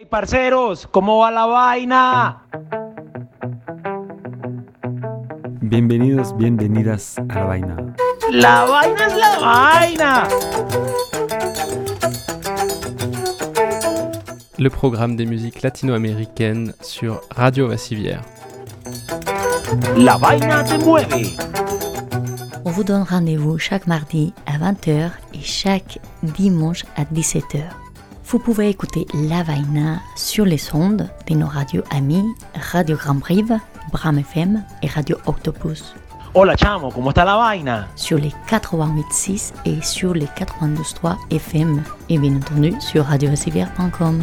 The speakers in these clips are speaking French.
Parceros, ¿cómo va la vaina? Bienvenidos, bienvenidas a La Vaina. La vaina es la vaina. Le programme des musiques latino-américaines sur Radio Vassivière. La vaina te mueve. On vous donne rendez-vous chaque mardi à 20h et chaque dimanche à 17h. Vous pouvez écouter La Vaina sur les ondes de nos radios amis Radio Grand Brive, Bram FM et Radio Octopus. Hola chamo, ¿cómo está la vaina? Sur les 88.6 et sur les 92.3 FM et bien entendu sur radiovassivière.com.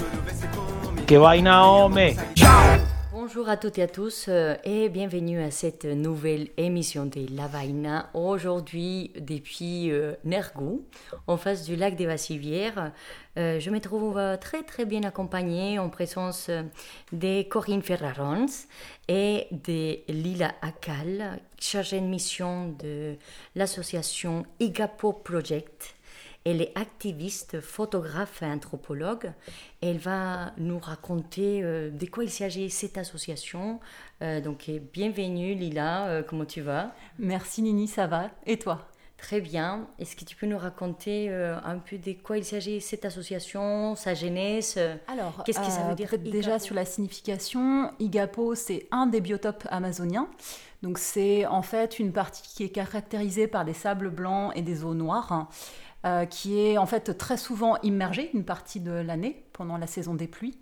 ¿Qué vaina, hombre? Bonjour à toutes et à tous et bienvenue à cette nouvelle émission de La Vaina. Aujourd'hui, depuis Nergou, en face du lac des Vassivières, je me trouve très bien accompagnée en présence de Corinne Ferrarons et de Lila Akal, chargée de mission de l'association Igapo Project. Elle est activiste, photographe et anthropologue. Elle va nous raconter de quoi il s'agit cette association. Donc, bienvenue Lila, comment tu vas? Merci Nini, ça va. Et toi? Très bien. Est-ce que tu peux nous raconter un peu de quoi il s'agit cette association, sa genèse? Alors, qu'est-ce que ça veut dire déjà sur la signification, Igapo, c'est un des biotopes amazoniens. Donc, c'est en fait une partie qui est caractérisée par des sables blancs et des eaux noires. Qui est en fait très souvent immergé une partie de l'année pendant la saison des pluies.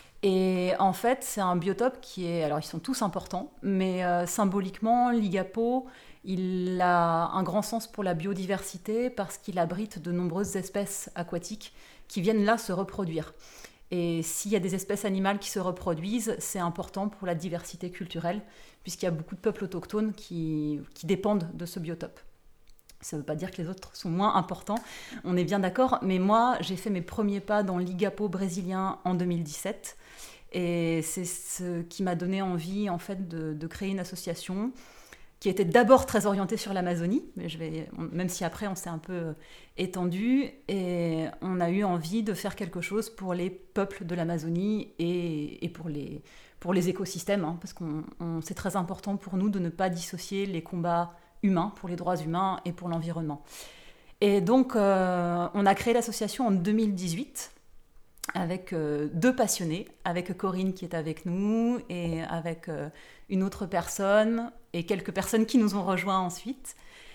Et en fait, c'est un biotope qui est... Alors, ils sont tous importants, mais symboliquement, l'Igapo, il a un grand sens pour la biodiversité parce qu'il abrite de nombreuses espèces aquatiques qui viennent là se reproduire. Et s'il y a des espèces animales qui se reproduisent, c'est important pour la diversité culturelle, puisqu'il y a beaucoup de peuples autochtones qui dépendent de ce biotope. Ça ne veut pas dire que les autres sont moins importants, on est bien d'accord, mais moi, j'ai fait mes premiers pas dans l'Igapo brésilien en 2017, et c'est ce qui m'a donné envie, en fait, de créer une association qui était d'abord très orientée sur l'Amazonie, même si après, on s'est un peu étendu, et on a eu envie de faire quelque chose pour les peuples de l'Amazonie et pour les écosystèmes, hein, parce que c'est très important pour nous de ne pas dissocier les combats humains, pour les droits humains et pour l'environnement. Et donc, on a créé l'association en 2018 avec deux passionnés, avec Corinne qui est avec nous et avec une autre personne et quelques personnes qui nous ont rejoints ensuite.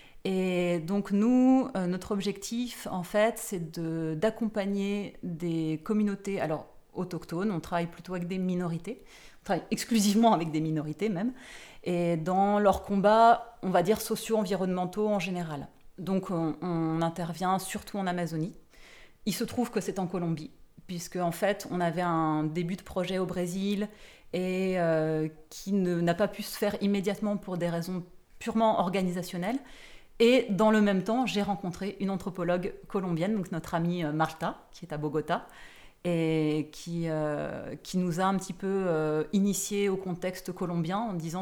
Et donc nous, notre objectif, en fait, c'est d'accompagner des communautés autochtones. On travaille plutôt avec des minorités. On travaille exclusivement avec des minorités même. Et dans leurs combats, on va dire socio-environnementaux en général. Donc on intervient surtout en Amazonie. Il se trouve que c'est en Colombie, puisque en fait on avait un début de projet au Brésil et qui n'a pas pu se faire immédiatement pour des raisons purement organisationnelles. Et dans le même temps, j'ai rencontré une anthropologue colombienne, donc notre amie Marta, qui est à Bogota, et qui nous a un petit peu initiés au contexte colombien en disant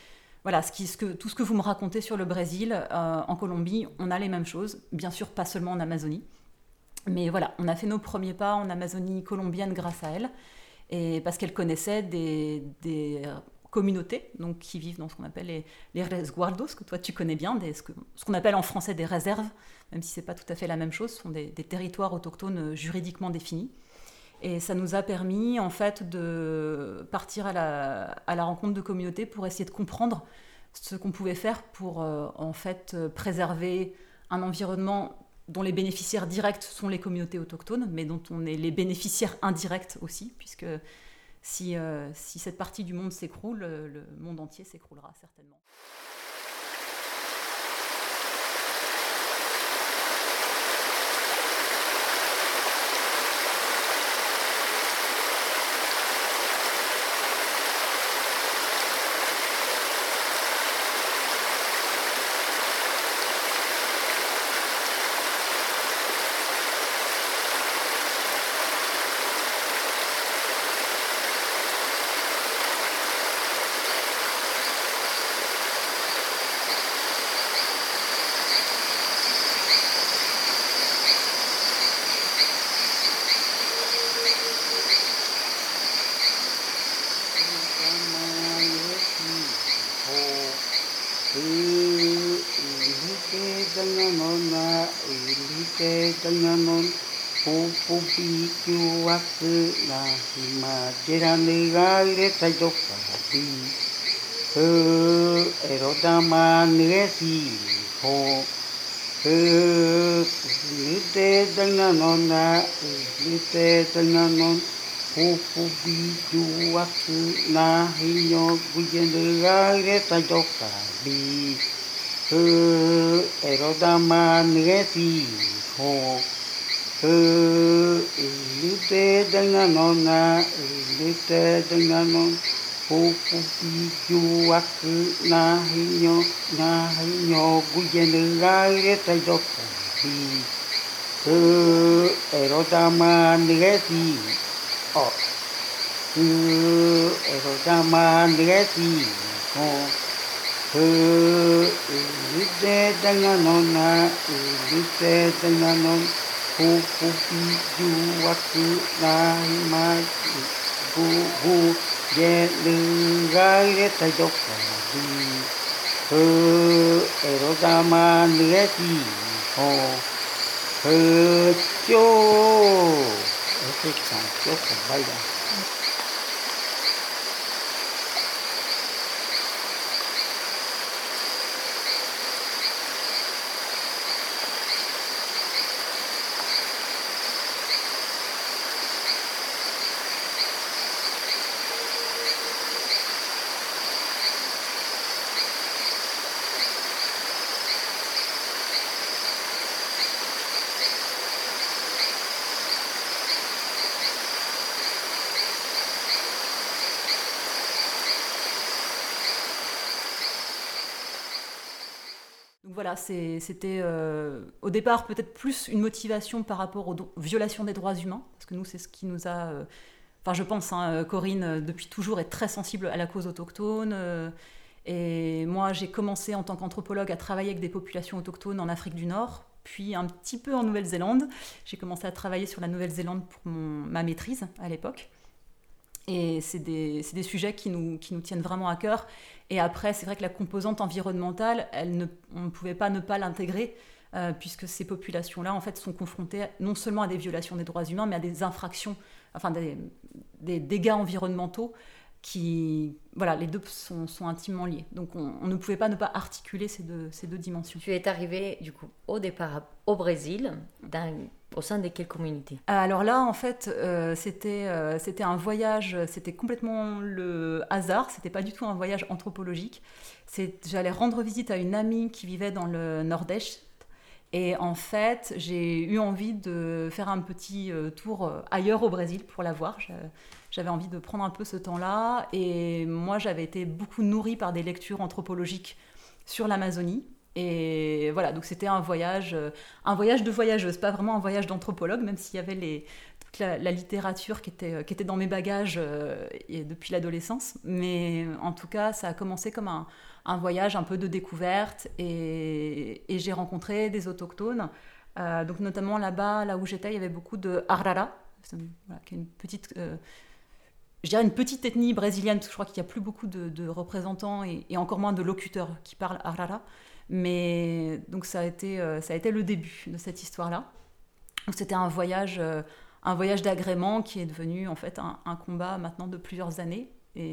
tout ce que vous me racontez sur le Brésil, en Colombie, on a les mêmes choses, bien sûr pas seulement en Amazonie, mais voilà, on a fait nos premiers pas en Amazonie colombienne grâce à elle, et parce qu'elle connaissait des communautés donc, qui vivent dans ce qu'on appelle les resguardos, que toi tu connais bien, ce qu'on appelle en français des réserves, même si c'est pas tout à fait la même chose, ce sont des territoires autochtones juridiquement définis. Et ça nous a permis, en fait, de partir à la rencontre de communautés pour essayer de comprendre ce qu'on pouvait faire pour, en fait, préserver un environnement dont les bénéficiaires directs sont les communautés autochtones, mais dont on est les bénéficiaires indirects aussi, puisque si cette partie du monde s'écroule, le monde entier s'écroulera certainement. tanganon pupupi kuaku na hima jerane gaire tajoka bi erodama nesi ho lite tanganon na lite tanganon pupupi kuaku na hima jerane gaire tajoka bi erodama nesi ho lite tanganon na lite tanganon pupupi kuaku na hima jerane gaire tajoka bi erodama nesi ho erodama nesi ho lite tanganon na lite tanganon pupupi kuaku na hima jerane gaire tajoka bi erodama nesi ho cho ese canción vaya. Donc voilà, c'était au départ peut-être plus une motivation par rapport aux violations des droits humains, parce que nous, c'est ce qui nous a... Enfin, je pense, Corinne, depuis toujours, est très sensible à la cause autochtone. Et moi, j'ai commencé en tant qu'anthropologue à travailler avec des populations autochtones en Afrique du Nord, puis un petit peu en Nouvelle-Zélande. J'ai commencé à travailler sur la Nouvelle-Zélande pour ma maîtrise à l'époque. Et c'est des sujets qui nous tiennent vraiment à cœur. Et après, c'est vrai que la composante environnementale, on ne pouvait pas ne pas l'intégrer, puisque ces populations-là, en fait, sont confrontées non seulement à des violations des droits humains, mais à des infractions, enfin des dégâts environnementaux qui... Voilà, les deux sont intimement liés. Donc on ne pouvait pas ne pas articuler ces deux dimensions. Tu es arrivé, du coup, au départ au Brésil, au sein de quelle communauté ? Alors là, en fait, c'était un voyage, c'était complètement le hasard, c'était pas du tout un voyage anthropologique. J'allais rendre visite à une amie qui vivait dans le Nord-Est, et en fait, j'ai eu envie de faire un petit tour ailleurs au Brésil pour la voir. J'avais envie de prendre un peu ce temps-là, et moi, j'avais été beaucoup nourrie par des lectures anthropologiques sur l'Amazonie. Et voilà, donc c'était un voyage de voyageuse, pas vraiment un voyage d'anthropologue, même s'il y avait toute la littérature qui était dans mes bagages et depuis l'adolescence. Mais en tout cas, ça a commencé comme un voyage un peu de découverte, et j'ai rencontré des autochtones. Donc notamment là où j'étais, il y avait beaucoup de Arara, voilà, qui est une petite... je dirais une petite ethnie brésilienne, parce que je crois qu'il n'y a plus beaucoup de représentants et encore moins de locuteurs qui parlent Arara. Mais donc ça a été le début de cette histoire-là. Donc c'était un voyage d'agrément qui est devenu en fait un combat maintenant de plusieurs années.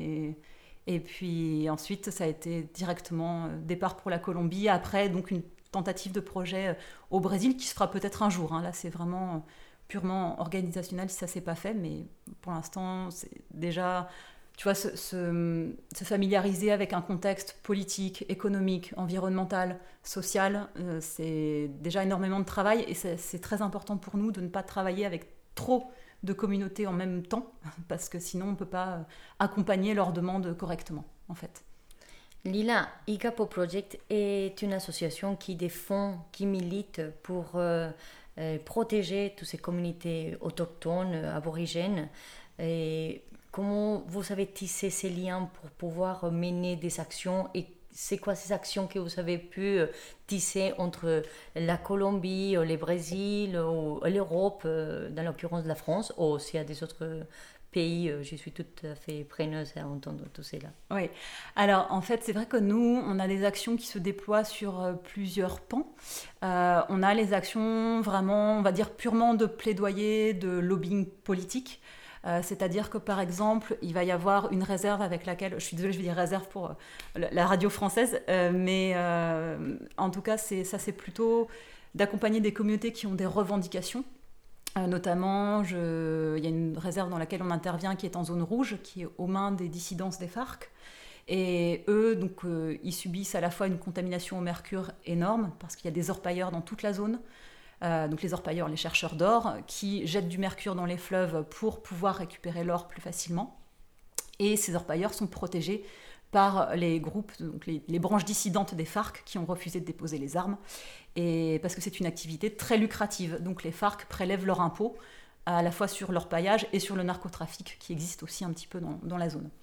Et puis ensuite, ça a été directement départ pour la Colombie. Après, donc une tentative de projet au Brésil qui se fera peut-être un jour. Là, c'est vraiment purement organisationnel si ça ne s'est pas fait. Mais pour l'instant, c'est déjà... Tu vois, se familiariser avec un contexte politique, économique, environnemental, social, c'est déjà énormément de travail, et c'est très important pour nous de ne pas travailler avec trop de communautés en même temps, parce que sinon on ne peut pas accompagner leurs demandes correctement, en fait. Lila, Igapo Project est une association qui défend, qui milite pour protéger toutes ces communautés autochtones, aborigènes. Et comment vous avez tissé ces liens pour pouvoir mener des actions, et c'est quoi ces actions que vous avez pu tisser entre la Colombie, le Brésil, l'Europe, dans l'occurrence la France, ou s'il y a des autres pays, je suis tout à fait preneuse à entendre tout cela. Oui, alors en fait, c'est vrai que nous, on a des actions qui se déploient sur plusieurs pans. On a les actions vraiment, on va dire, purement de plaidoyer, de lobbying politique. C'est-à-dire que par exemple, il va y avoir une réserve avec laquelle, je suis désolée, je vais dire réserve pour la radio française, mais en tout cas, c'est plutôt d'accompagner des communautés qui ont des revendications. Notamment, il y a une réserve dans laquelle on intervient qui est en zone rouge, qui est aux mains des dissidences des FARC. Et eux, donc, ils subissent à la fois une contamination au mercure énorme, parce qu'il y a des orpailleurs dans toute la zone. Donc les orpailleurs, les chercheurs d'or, qui jettent du mercure dans les fleuves pour pouvoir récupérer l'or plus facilement. Et ces orpailleurs sont protégés par les groupes, donc les branches dissidentes des FARC qui ont refusé de déposer les armes, et parce que c'est une activité très lucrative. Donc les FARC prélèvent leur impôt à la fois sur l'orpaillage et sur le narcotrafic qui existe aussi un petit peu dans la zone.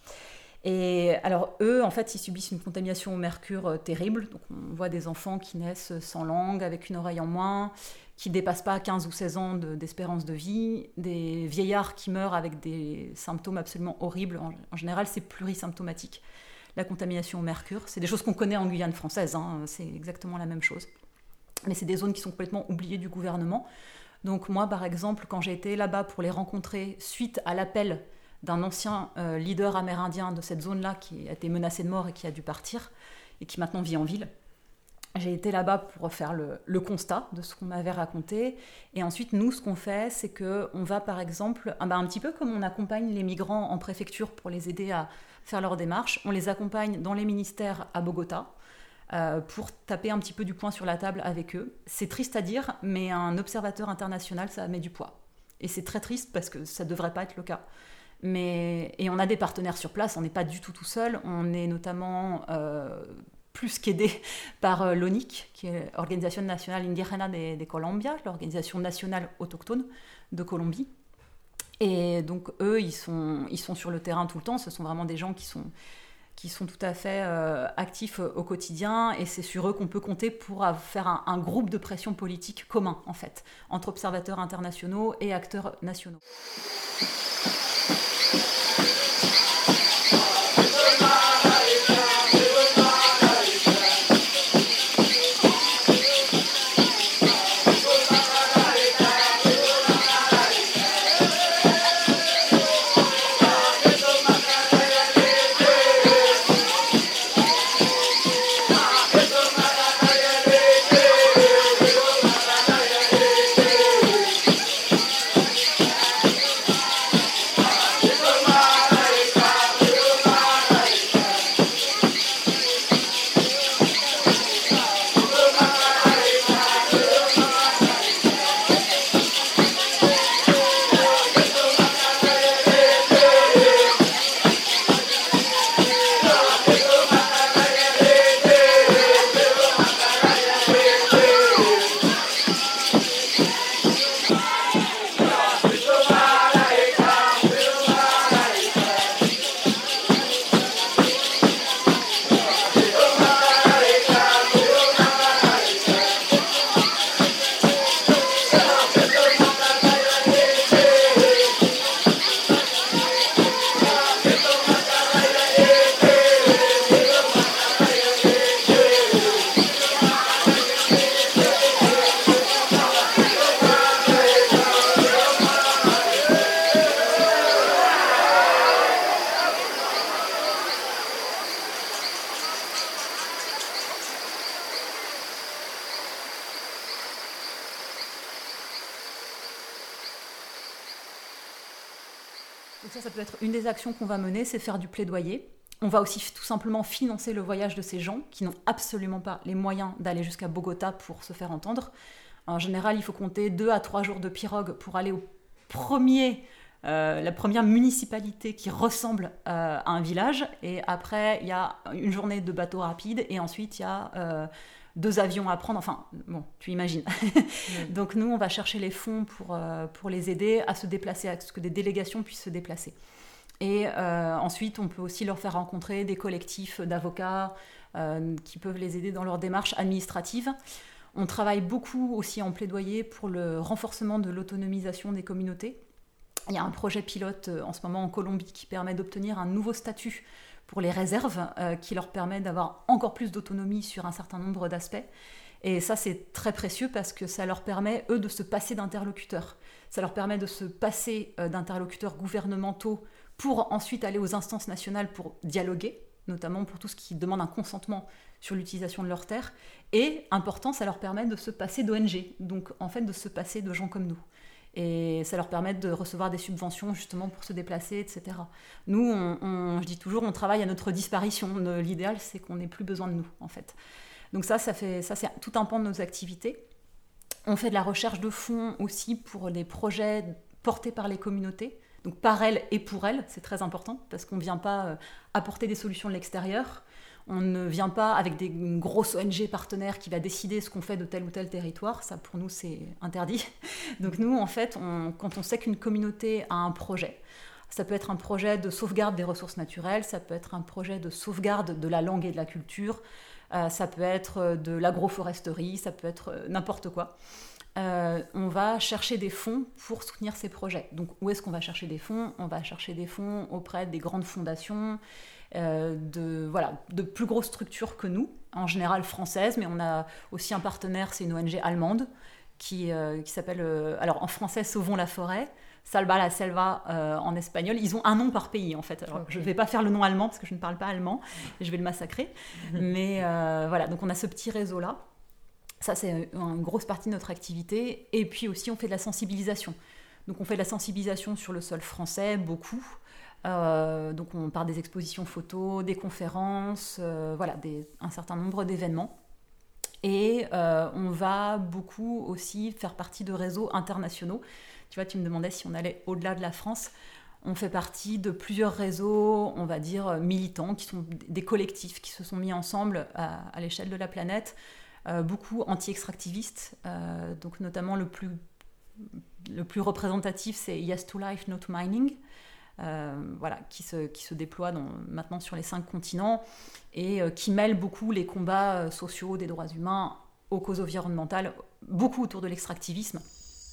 Et alors eux, en fait, ils subissent une contamination au mercure terrible. Donc on voit des enfants qui naissent sans langue, avec une oreille en moins, qui ne dépassent pas 15 ou 16 ans d'espérance de vie, des vieillards qui meurent avec des symptômes absolument horribles. En général, c'est plurisymptomatique. La contamination au mercure, c'est des choses qu'on connaît en Guyane française, hein, c'est exactement la même chose. Mais c'est des zones qui sont complètement oubliées du gouvernement. Donc moi, par exemple, quand j'ai été là-bas pour les rencontrer, suite à l'appel d'un ancien leader amérindien de cette zone-là qui a été menacé de mort et qui a dû partir, et qui maintenant vit en ville, j'ai été là-bas pour faire le constat de ce qu'on m'avait raconté. Et ensuite, nous, ce qu'on fait, c'est qu'on va, par exemple, un petit peu comme on accompagne les migrants en préfecture pour les aider à faire leurs démarches, on les accompagne dans les ministères à Bogota pour taper un petit peu du poing sur la table avec eux. C'est triste à dire, mais un observateur international, ça met du poids. Et c'est très triste parce que ça ne devrait pas être le cas. Et on a des partenaires sur place, on n'est pas du tout seul. On est notamment plus qu'aidé par l'ONIC, qui est l'Organisation Nacional Indígena de Colombia, l'organisation nationale autochtone de Colombie. Et donc eux, ils sont sur le terrain tout le temps. Ce sont vraiment des gens qui sont tout à fait actifs au quotidien, et c'est sur eux qu'on peut compter pour faire un groupe de pression politique commun, en fait, entre observateurs internationaux et acteurs nationaux. Donc ça peut être une des actions qu'on va mener, c'est faire du plaidoyer. On va aussi tout simplement financer le voyage de ces gens qui n'ont absolument pas les moyens d'aller jusqu'à Bogota pour se faire entendre. En général, il faut compter 2 à 3 jours de pirogue pour aller la première municipalité qui ressemble à un village. Et après, il y a une journée de bateau rapide et ensuite, il y a 2 avions à prendre. Enfin, bon, tu imagines. Donc nous, on va chercher les fonds pour les aider à se déplacer, à ce que des délégations puissent se déplacer. Et ensuite, on peut aussi leur faire rencontrer des collectifs d'avocats qui peuvent les aider dans leur démarche administrative. On travaille beaucoup aussi en plaidoyer pour le renforcement de l'autonomisation des communautés. Il y a un projet pilote en ce moment en Colombie qui permet d'obtenir un nouveau statut pour les réserves, qui leur permet d'avoir encore plus d'autonomie sur un certain nombre d'aspects. Et ça, c'est très précieux parce que ça leur permet, eux, de se passer d'interlocuteurs. Ça leur permet de se passer d'interlocuteurs gouvernementaux pour ensuite aller aux instances nationales pour dialoguer, notamment pour tout ce qui demande un consentement sur l'utilisation de leurs terres. Et, important, ça leur permet de se passer d'ONG, donc en fait de se passer de gens comme nous. Et ça leur permet de recevoir des subventions justement pour se déplacer, etc. Nous, je dis toujours, on travaille à notre disparition. L'idéal, c'est qu'on n'ait plus besoin de nous, en fait. Donc ça c'est tout un pan de nos activités. On fait de la recherche de fonds aussi pour les projets portés par les communautés, donc par elles et pour elles, c'est très important, parce qu'on ne vient pas apporter des solutions de l'extérieur, on ne vient pas avec une grosse ONG partenaire qui va décider ce qu'on fait de tel ou tel territoire, ça pour nous c'est interdit. Donc nous en fait, quand on sait qu'une communauté a un projet, ça peut être un projet de sauvegarde des ressources naturelles, ça peut être un projet de sauvegarde de la langue et de la culture, ça peut être de l'agroforesterie, ça peut être n'importe quoi. On va chercher des fonds pour soutenir ces projets. Donc où est-ce qu'on va chercher des fonds ? On va chercher des fonds auprès des grandes fondations, de plus grosses structures que nous, en général françaises, mais on a aussi un partenaire, c'est une ONG allemande qui s'appelle, alors en français, Sauvons la forêt, Salva la Selva en espagnol. Ils ont un nom par pays en fait. Alors, je ne vais pas faire le nom allemand parce que je ne parle pas allemand et je vais le massacrer. Mais voilà, donc on a ce petit réseau-là. Ça, c'est une grosse partie de notre activité. Et puis aussi, on fait de la sensibilisation. Donc on fait de la sensibilisation sur le sol français, beaucoup. Donc on part des expositions photos, des conférences, un certain nombre d'événements. Et on va beaucoup aussi faire partie de réseaux internationaux. Tu vois, tu me demandais si on allait au-delà de la France. On fait partie de plusieurs réseaux, on va dire, militants, qui sont des collectifs qui se sont mis ensemble à l'échelle de la planète, beaucoup anti-extractivistes, donc notamment le plus représentatif, c'est Yes to Life, No to Mining, qui se déploie maintenant sur les 5 continents et qui mêle beaucoup les combats sociaux des droits humains aux causes environnementales, beaucoup autour de l'extractivisme.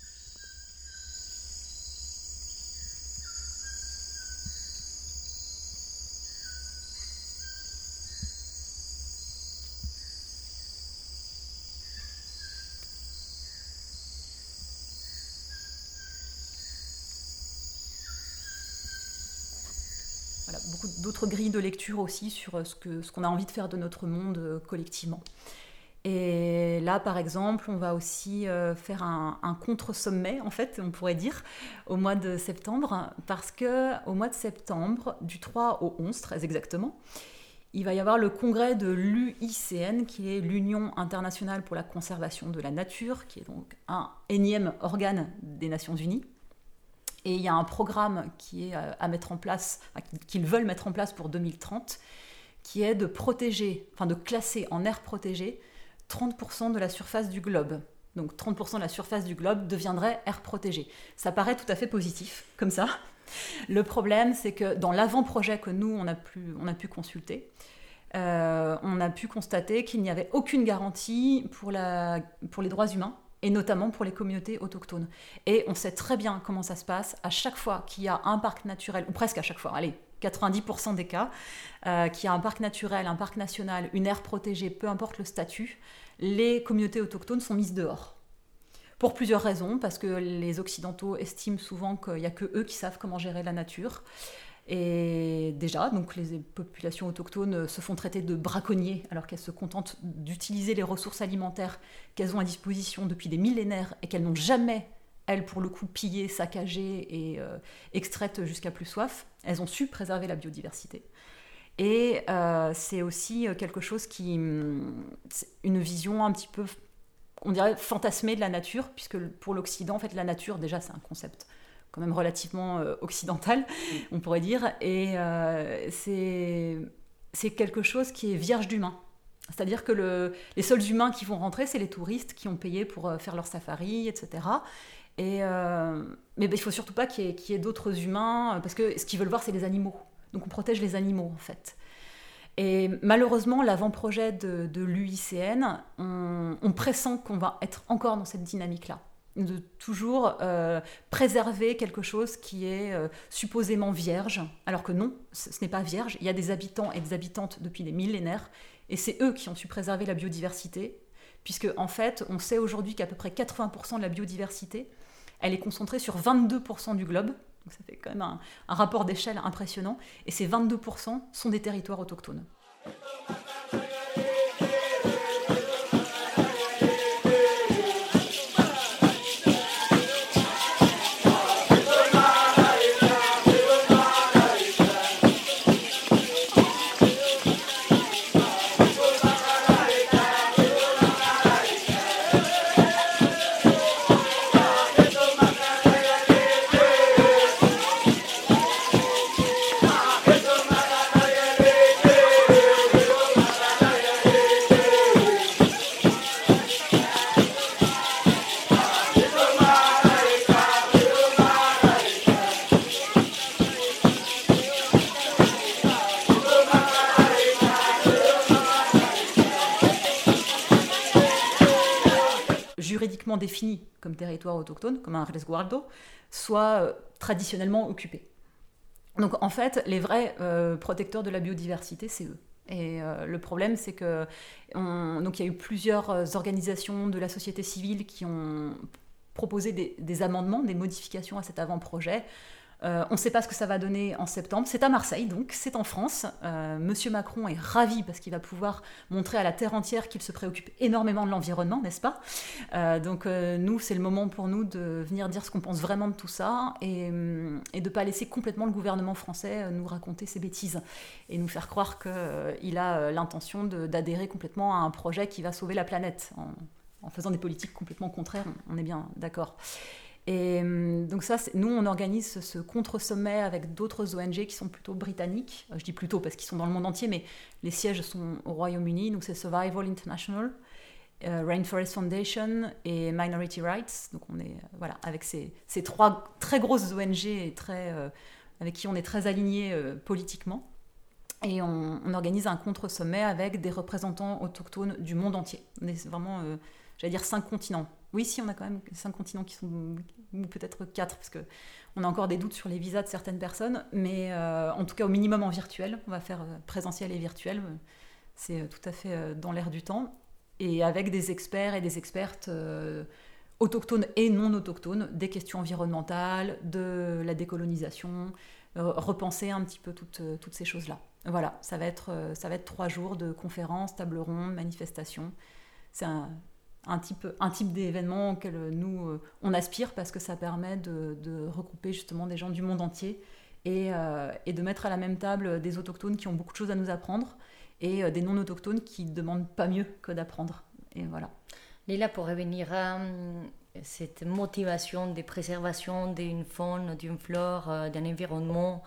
Voilà, beaucoup d'autres grilles de lecture aussi sur ce qu'on a envie de faire de notre monde collectivement. Et là, par exemple, on va aussi faire un contre-sommet, en fait, on pourrait dire, au mois de septembre, parce qu'au mois de septembre, du 3 au 11, très exactement, il va y avoir le congrès de l'UICN, qui est l'Union internationale pour la conservation de la nature, qui est donc un énième organe des Nations Unies. Et il y a un programme qui est à mettre en place, qu'ils veulent mettre en place pour 2030, qui est de classer en aire protégée 30% de la surface du globe. Donc 30% de la surface du globe deviendrait aire protégée. Ça paraît tout à fait positif, comme ça. Le problème, c'est que dans l'avant-projet que nous, on a pu consulter, on a pu constater qu'il n'y avait aucune garantie pour les droits humains, et notamment pour les communautés autochtones. Et on sait très bien comment ça se passe. À chaque fois qu'il y a un parc naturel, ou presque à chaque fois, 90% des cas, qu'il y a un parc naturel, un parc national, une aire protégée, peu importe le statut, les communautés autochtones sont mises dehors. Pour plusieurs raisons, parce que les Occidentaux estiment souvent qu'il n'y a que eux qui savent comment gérer la nature. Et déjà, donc les populations autochtones se font traiter de braconniers alors qu'elles se contentent d'utiliser les ressources alimentaires qu'elles ont à disposition depuis des millénaires et qu'elles n'ont jamais, elles, pour le coup, pillées, saccagées et extraites jusqu'à plus soif. Elles ont su préserver la biodiversité. Et c'est aussi quelque chose c'est une vision un petit peu, on dirait, fantasmée de la nature, puisque pour l'Occident, en fait, la nature, déjà, c'est un concept quand même relativement occidental, on pourrait dire, et c'est quelque chose qui est vierge d'humain. C'est-à-dire que les seuls humains qui vont rentrer, c'est les touristes qui ont payé pour faire leur safari, etc. Mais il ne faut surtout pas qu'il y ait d'autres humains, parce que ce qu'ils veulent voir, c'est les animaux. Donc on protège les animaux, en fait. Et malheureusement, l'avant-projet de l'UICN, on pressent qu'on va être encore dans cette dynamique-là. de toujours préserver quelque chose qui est supposément vierge, alors que non, ce n'est pas vierge. Il y a des habitants et des habitantes depuis des millénaires, et c'est eux qui ont su préserver la biodiversité, puisque en fait, on sait aujourd'hui qu'à peu près 80% de la biodiversité, elle est concentrée sur 22% du globe, donc ça fait quand même un rapport d'échelle impressionnant, et ces 22% sont des territoires autochtones. Juridiquement défini comme territoire autochtone, comme un resguardo, soit traditionnellement occupé. Donc en fait, les vrais protecteurs de la biodiversité, c'est eux. Et le problème, c'est que donc il y a eu plusieurs organisations de la société civile qui ont proposé des amendements, des modifications à cet avant-projet. On ne sait pas ce que ça va donner en septembre. C'est à Marseille, donc c'est en France. Monsieur Macron est ravi parce qu'il va pouvoir montrer à la terre entière qu'il se préoccupe énormément de l'environnement, n'est-ce pas ? Donc nous, c'est le moment pour nous de venir dire ce qu'on pense vraiment de tout ça et de ne pas laisser complètement le gouvernement français nous raconter ses bêtises et nous faire croire qu'il a l'intention d'adhérer complètement à un projet qui va sauver la planète en faisant des politiques complètement contraires, on est bien d'accord. Et donc ça, nous, on organise ce contre-sommet avec d'autres ONG qui sont plutôt britanniques. Je dis plutôt parce qu'ils sont dans le monde entier, mais les sièges sont au Royaume-Uni. Donc c'est Survival International, Rainforest Foundation et Minority Rights. Donc on est avec ces trois très grosses ONG et avec qui on est très alignés politiquement. Et on organise un contre-sommet avec des représentants autochtones du monde entier. On est vraiment, 5 continents. Oui, si, on a quand même 5 continents qui sont, ou peut-être 4, parce qu'on a encore des doutes sur les visas de certaines personnes, mais en tout cas au minimum en virtuel, on va faire présentiel et virtuel, c'est tout à fait dans l'air du temps, et avec des experts et des expertes autochtones et non autochtones, des questions environnementales, de la décolonisation, repenser un petit peu toutes ces choses-là. Voilà, ça va être 3 jours de conférences, tables rondes, manifestations. C'est un type d'événement auquel nous, on aspire parce que ça permet de regrouper justement des gens du monde entier et de mettre à la même table des autochtones qui ont beaucoup de choses à nous apprendre et des non-autochtones qui ne demandent pas mieux que d'apprendre. Et voilà. Léla, pour revenir à cette motivation de préservation d'une faune, d'une flore, d'un environnement,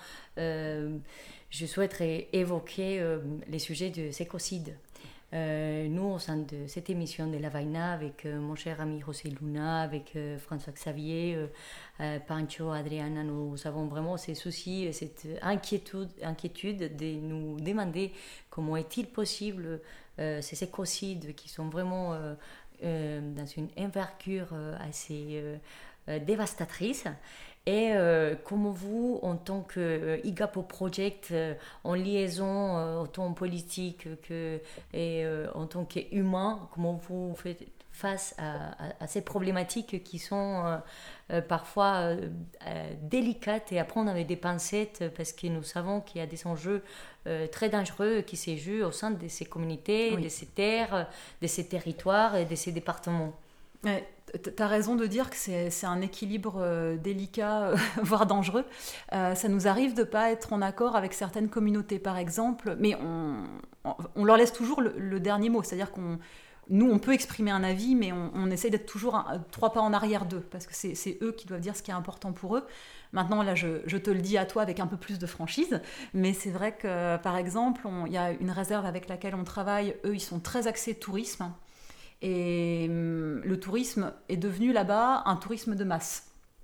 je souhaiterais évoquer les sujets de écocides. Nous, au sein de cette émission de La Vaina, avec mon cher ami José Luna, avec François Xavier, Pancho, Adriana, nous avons vraiment ces soucis, cette inquiétude de nous demander comment est-il possible ces écocides qui sont vraiment dans une envergure assez dévastatrice. Et comment vous, en tant que IGAPO Project, en liaison autant politique et en tant qu'humain, comment vous faites face à ces problématiques qui sont parfois délicates et à prendre avec des pincettes parce que nous savons qu'il y a des enjeux très dangereux qui se jouent au sein de ces communautés, oui, de ces terres, de ces territoires et de ces départements. Ouais, tu as raison de dire que c'est un équilibre délicat, voire dangereux. Ça nous arrive de ne pas être en accord avec certaines communautés, par exemple, mais on leur laisse toujours le dernier mot. C'est-à-dire nous, on peut exprimer un avis, mais on essaie d'être toujours 3 pas en arrière d'eux, parce que c'est eux qui doivent dire ce qui est important pour eux. Maintenant, là, je te le dis à toi avec un peu plus de franchise, mais c'est vrai que, par exemple, il y a une réserve avec laquelle on travaille. Eux, ils sont très axés tourisme. Et le tourisme est devenu là-bas un tourisme de masse.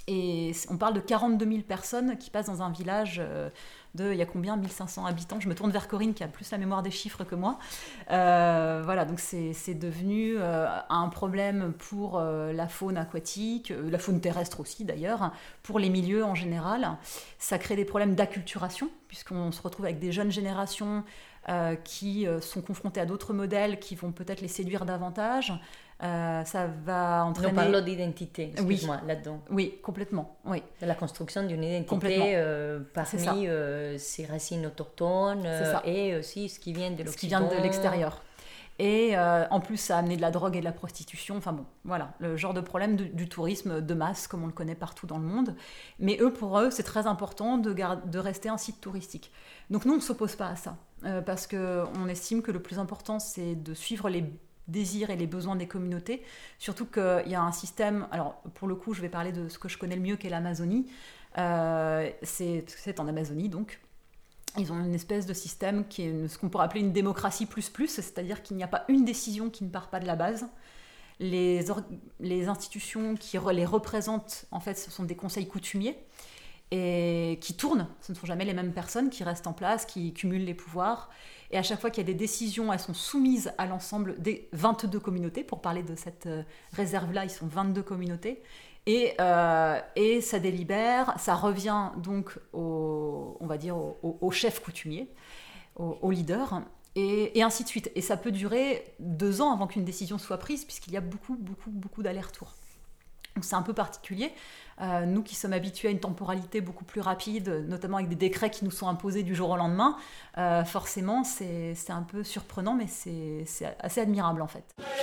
Et on parle de 42 000 personnes qui passent dans un village il y a combien 1500 habitants. Je me tourne vers Corinne qui a plus la mémoire des chiffres que moi. Voilà, donc c'est devenu un problème pour la faune aquatique, la faune terrestre aussi d'ailleurs, pour les milieux en général. Ça crée des problèmes d'acculturation, puisqu'on se retrouve avec des jeunes générations qui sont confrontées à d'autres modèles qui vont peut-être les séduire davantage. Ça va entraîner... Nous parlons d'identité, excuse-moi, là-dedans. Oui, complètement. Oui. De la construction d'une identité parmi ses racines autochtones et aussi ce qui vient de l'Occident. Ce qui vient de l'extérieur. Et en plus, ça a amené de la drogue et de la prostitution. Enfin bon, voilà, le genre de problème du tourisme de masse, comme on le connaît partout dans le monde. Mais pour eux, c'est très important de rester un site touristique. Donc nous, on ne s'oppose pas à ça. Parce qu'on estime que le plus important, c'est de suivre les désirs et les besoins des communautés, surtout qu'il y a un système, alors pour le coup je vais parler de ce que je connais le mieux qu'est l'Amazonie, c'est en Amazonie donc, ils ont une espèce de système qui est ce qu'on pourrait appeler une démocratie plus, c'est-à-dire qu'il n'y a pas une décision qui ne part pas de la base. Les institutions qui les représentent, en fait, ce sont des conseils coutumiers et qui tournent, ce ne sont jamais les mêmes personnes qui restent en place, qui cumulent les pouvoirs. Et à chaque fois qu'il y a des décisions, elles sont soumises à l'ensemble des 22 communautés. Pour parler de cette réserve-là, ils sont 22 communautés. Et ça délibère, ça revient donc au chef coutumier, au leader, et ainsi de suite. Et ça peut durer 2 ans avant qu'une décision soit prise, puisqu'il y a beaucoup d'allers-retours. Donc c'est un peu particulier. Nous qui sommes habitués à une temporalité beaucoup plus rapide, notamment avec des décrets qui nous sont imposés du jour au lendemain, forcément c'est un peu surprenant, mais c'est assez admirable en fait.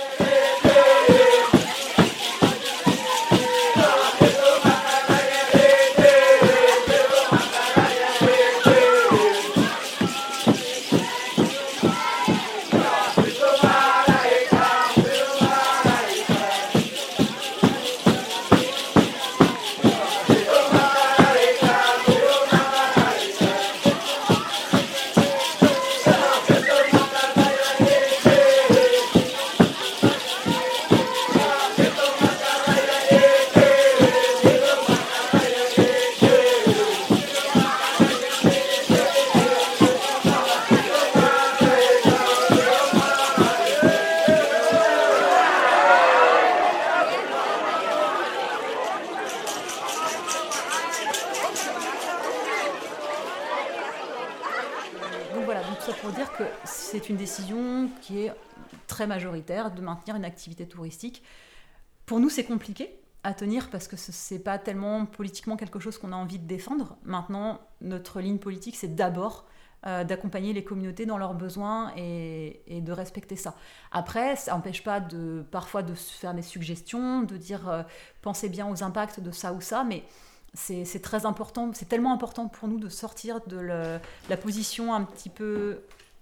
C'est une décision qui est très majoritaire de maintenir une activité touristique. Pour nous, c'est compliqué à tenir parce que ce n'est pas tellement politiquement quelque chose qu'on a envie de défendre. Maintenant, notre ligne politique, c'est d'abord d'accompagner les communautés dans leurs besoins et de respecter ça. Après, ça n'empêche pas parfois de se faire des suggestions, de dire pensez bien aux impacts de ça ou ça, mais c'est très important, c'est tellement important pour nous de sortir de la position un peu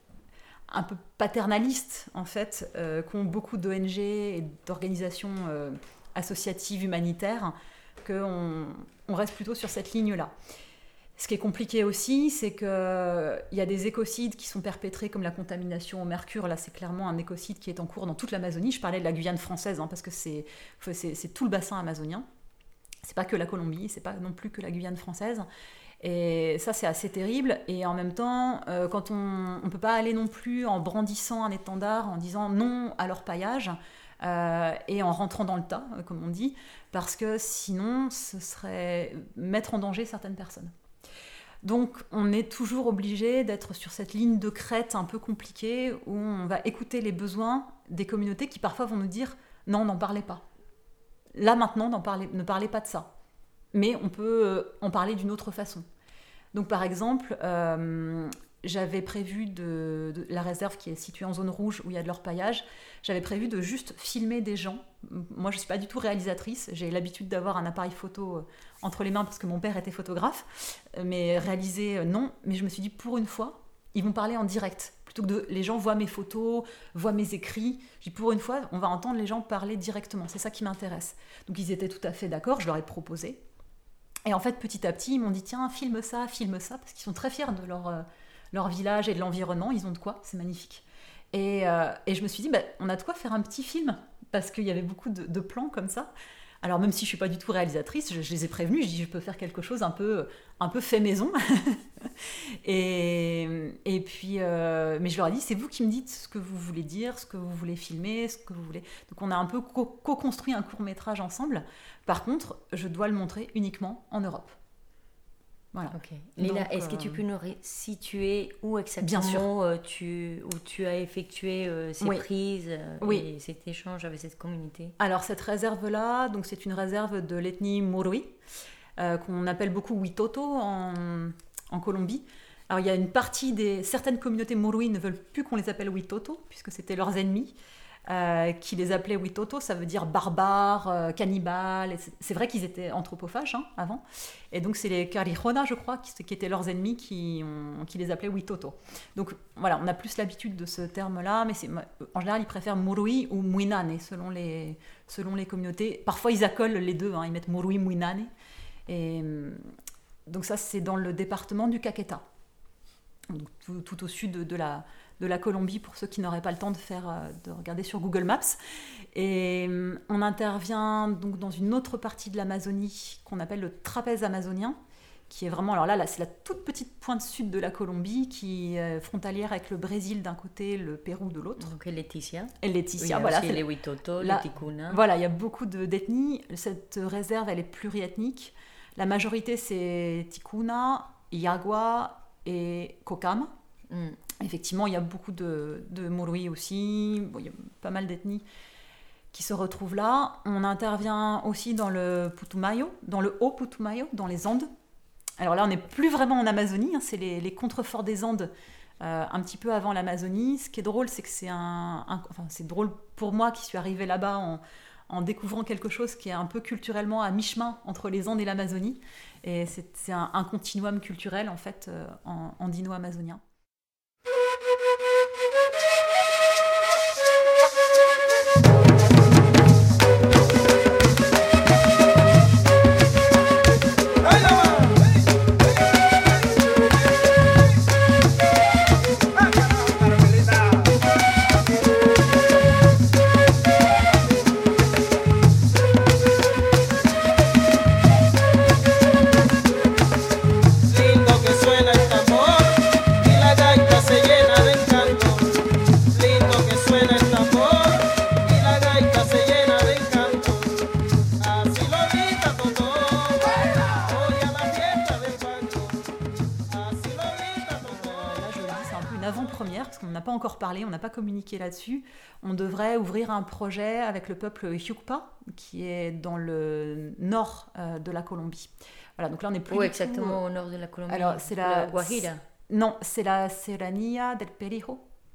paternaliste, en fait, qu'ont beaucoup d'ONG et d'organisations associatives humanitaires, qu'on reste plutôt sur cette ligne-là. Ce qui est compliqué aussi, c'est qu'il y a des écocides qui sont perpétrés, comme la contamination au mercure. Là, c'est clairement un écocide qui est en cours dans toute l'Amazonie. Je parlais de la Guyane française, parce que c'est tout le bassin amazonien. C'est pas que la Colombie, c'est pas non plus que la Guyane française. Et ça, c'est assez terrible. Et en même temps, quand on ne peut pas aller non plus en brandissant un étendard, en disant non à l'orpaillage, et en rentrant dans le tas, comme on dit, parce que sinon, ce serait mettre en danger certaines personnes. Donc, on est toujours obligé d'être sur cette ligne de crête un peu compliquée, où on va écouter les besoins des communautés qui parfois vont nous dire « non, n'en parlez pas ». Là, maintenant, ne parlez pas de ça. Mais on peut en parler d'une autre façon. Donc, par exemple, j'avais prévu de la réserve qui est située en zone rouge où il y a de l'orpaillage, j'avais prévu de juste filmer des gens. Moi, je ne suis pas du tout réalisatrice. J'ai l'habitude d'avoir un appareil photo entre les mains parce que mon père était photographe. Mais réaliser, non. Mais je me suis dit, pour une fois, ils vont parler en direct. Plutôt que les gens voient mes photos, voient mes écrits. Je dis, pour une fois, on va entendre les gens parler directement. C'est ça qui m'intéresse. Donc, ils étaient tout à fait d'accord. Je leur ai proposé. Et en fait, petit à petit, ils m'ont dit, tiens, filme ça, parce qu'ils sont très fiers de leur village et de l'environnement. Ils ont de quoi, c'est magnifique. Et je me suis dit, on a de quoi faire un petit film, parce qu'il y avait beaucoup de plans comme ça. Alors même si je ne suis pas du tout réalisatrice, je les ai prévenus, je dis je peux faire quelque chose un peu fait maison. et puis, mais je leur ai dit, c'est vous qui me dites ce que vous voulez dire, ce que vous voulez filmer, ce que vous voulez... Donc on a un peu co-construit un court-métrage ensemble. Par contre, je dois le montrer uniquement en Europe. Voilà. Ok. Lila, Donc, est-ce que tu peux nous situer où exactement où tu as effectué ces prises et cet échange avec cette communauté? Alors cette réserve-là, donc c'est une réserve de l'ethnie Murui, qu'on appelle beaucoup Witoto en Colombie. Alors il y a une partie certaines communautés Murui ne veulent plus qu'on les appelle Witoto, puisque c'était leurs ennemis. Qui les appelaient Witoto, ça veut dire barbares, cannibales. C'est vrai qu'ils étaient anthropophages avant. Et donc c'est les Carijona, je crois, qui étaient leurs ennemis, qui les appelaient Witoto. Donc voilà, on a plus l'habitude de ce terme-là, mais en général ils préfèrent Murui ou Muinane selon les communautés. Parfois ils accolent les deux, ils mettent Murui, Muinane. Et donc ça c'est dans le département du Caquetá, donc tout au sud de la Colombie, pour ceux qui n'auraient pas le temps de regarder sur Google Maps. Et on intervient donc dans une autre partie de l'Amazonie qu'on appelle le trapèze amazonien, qui est vraiment, alors là c'est la toute petite pointe sud de la Colombie, qui est frontalière avec le Brésil d'un côté, le Pérou de l'autre. Donc Laetitia. Et Laetitia, oui, voilà. C'est les Witoto, les Ticuna. Voilà, il y a beaucoup d'ethnies. Cette réserve, elle est pluriethnique. La majorité, c'est Ticuna, Yagua et Kokam. Effectivement, il y a beaucoup de Murui aussi, il y a pas mal d'ethnies qui se retrouvent là. On intervient aussi dans le Putumayo, dans le Haut Putumayo, dans les Andes. Alors là, on n'est plus vraiment en Amazonie, c'est les contreforts des Andes, un petit peu avant l'Amazonie. Ce qui est drôle, c'est que c'est drôle pour moi qui suis arrivée là-bas en découvrant quelque chose qui est un peu culturellement à mi-chemin entre les Andes et l'Amazonie. Et c'est un continuum culturel, en fait, andino-amazonien. On n'a pas communiqué là-dessus. On devrait ouvrir un projet avec le peuple Yucpa, qui est dans le nord de la Colombie. Voilà, donc là on est plus exactement au nord de la Colombie. Alors c'est la Guajira. Non, c'est la Serranía del Perijo.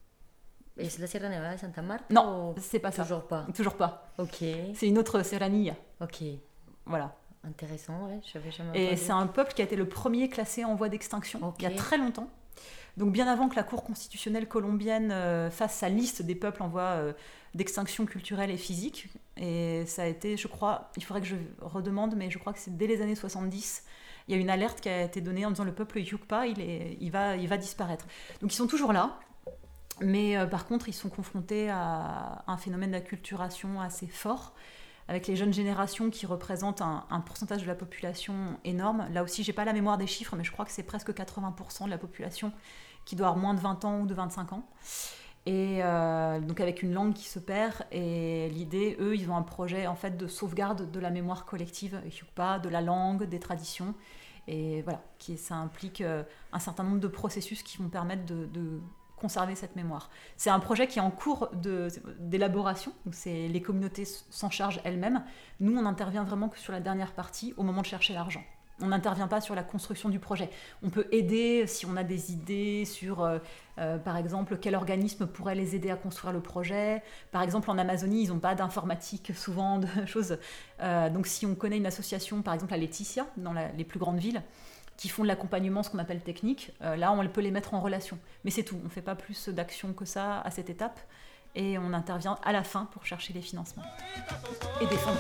Et c'est la Sierra Nevada de Santa Marta? Non, c'est pas ça. Toujours pas. Ok. C'est une autre Serranía. Ok. Voilà. Intéressant, ouais. J'avais jamais Et entendu. c'est un peuple qui a été le premier classé en voie d'extinction il y a très longtemps. Donc bien avant que la Cour constitutionnelle colombienne fasse sa liste des peuples en voie d'extinction culturelle et physique. Et ça a été, je crois, il faudrait que je redemande, mais je crois que c'est dès les années 70, il y a une alerte qui a été donnée en disant le peuple Yucpa, il va disparaître. Donc ils sont toujours là, mais par contre ils sont confrontés à un phénomène d'acculturation assez fort, avec les jeunes générations qui représentent un pourcentage de la population énorme. Là aussi, je n'ai pas la mémoire des chiffres, mais je crois que c'est presque 80% de la population qui doit avoir moins de 20 ans ou de 25 ans. Et donc avec une langue qui se perd. Et l'idée, eux, ils ont un projet en fait, de sauvegarde de la mémoire collective, de la langue, des traditions. Et voilà, ça implique un certain nombre de processus qui vont permettre de conserver cette mémoire. C'est un projet qui est en cours d'élaboration, donc les communautés s'en chargent elles-mêmes. Nous, on intervient vraiment que sur la dernière partie, au moment de chercher l'argent. On n'intervient pas sur la construction du projet. On peut aider si on a des idées sur, par exemple, quel organisme pourrait les aider à construire le projet. Par exemple, en Amazonie, ils n'ont pas d'informatique, souvent, de choses. Donc, si on connaît une association, par exemple à Laetitia, dans les plus grandes villes, qui font de l'accompagnement, ce qu'on appelle technique, là, on peut les mettre en relation. Mais c'est tout, on ne fait pas plus d'actions que ça à cette étape. Et on intervient à la fin pour chercher les financements et défendre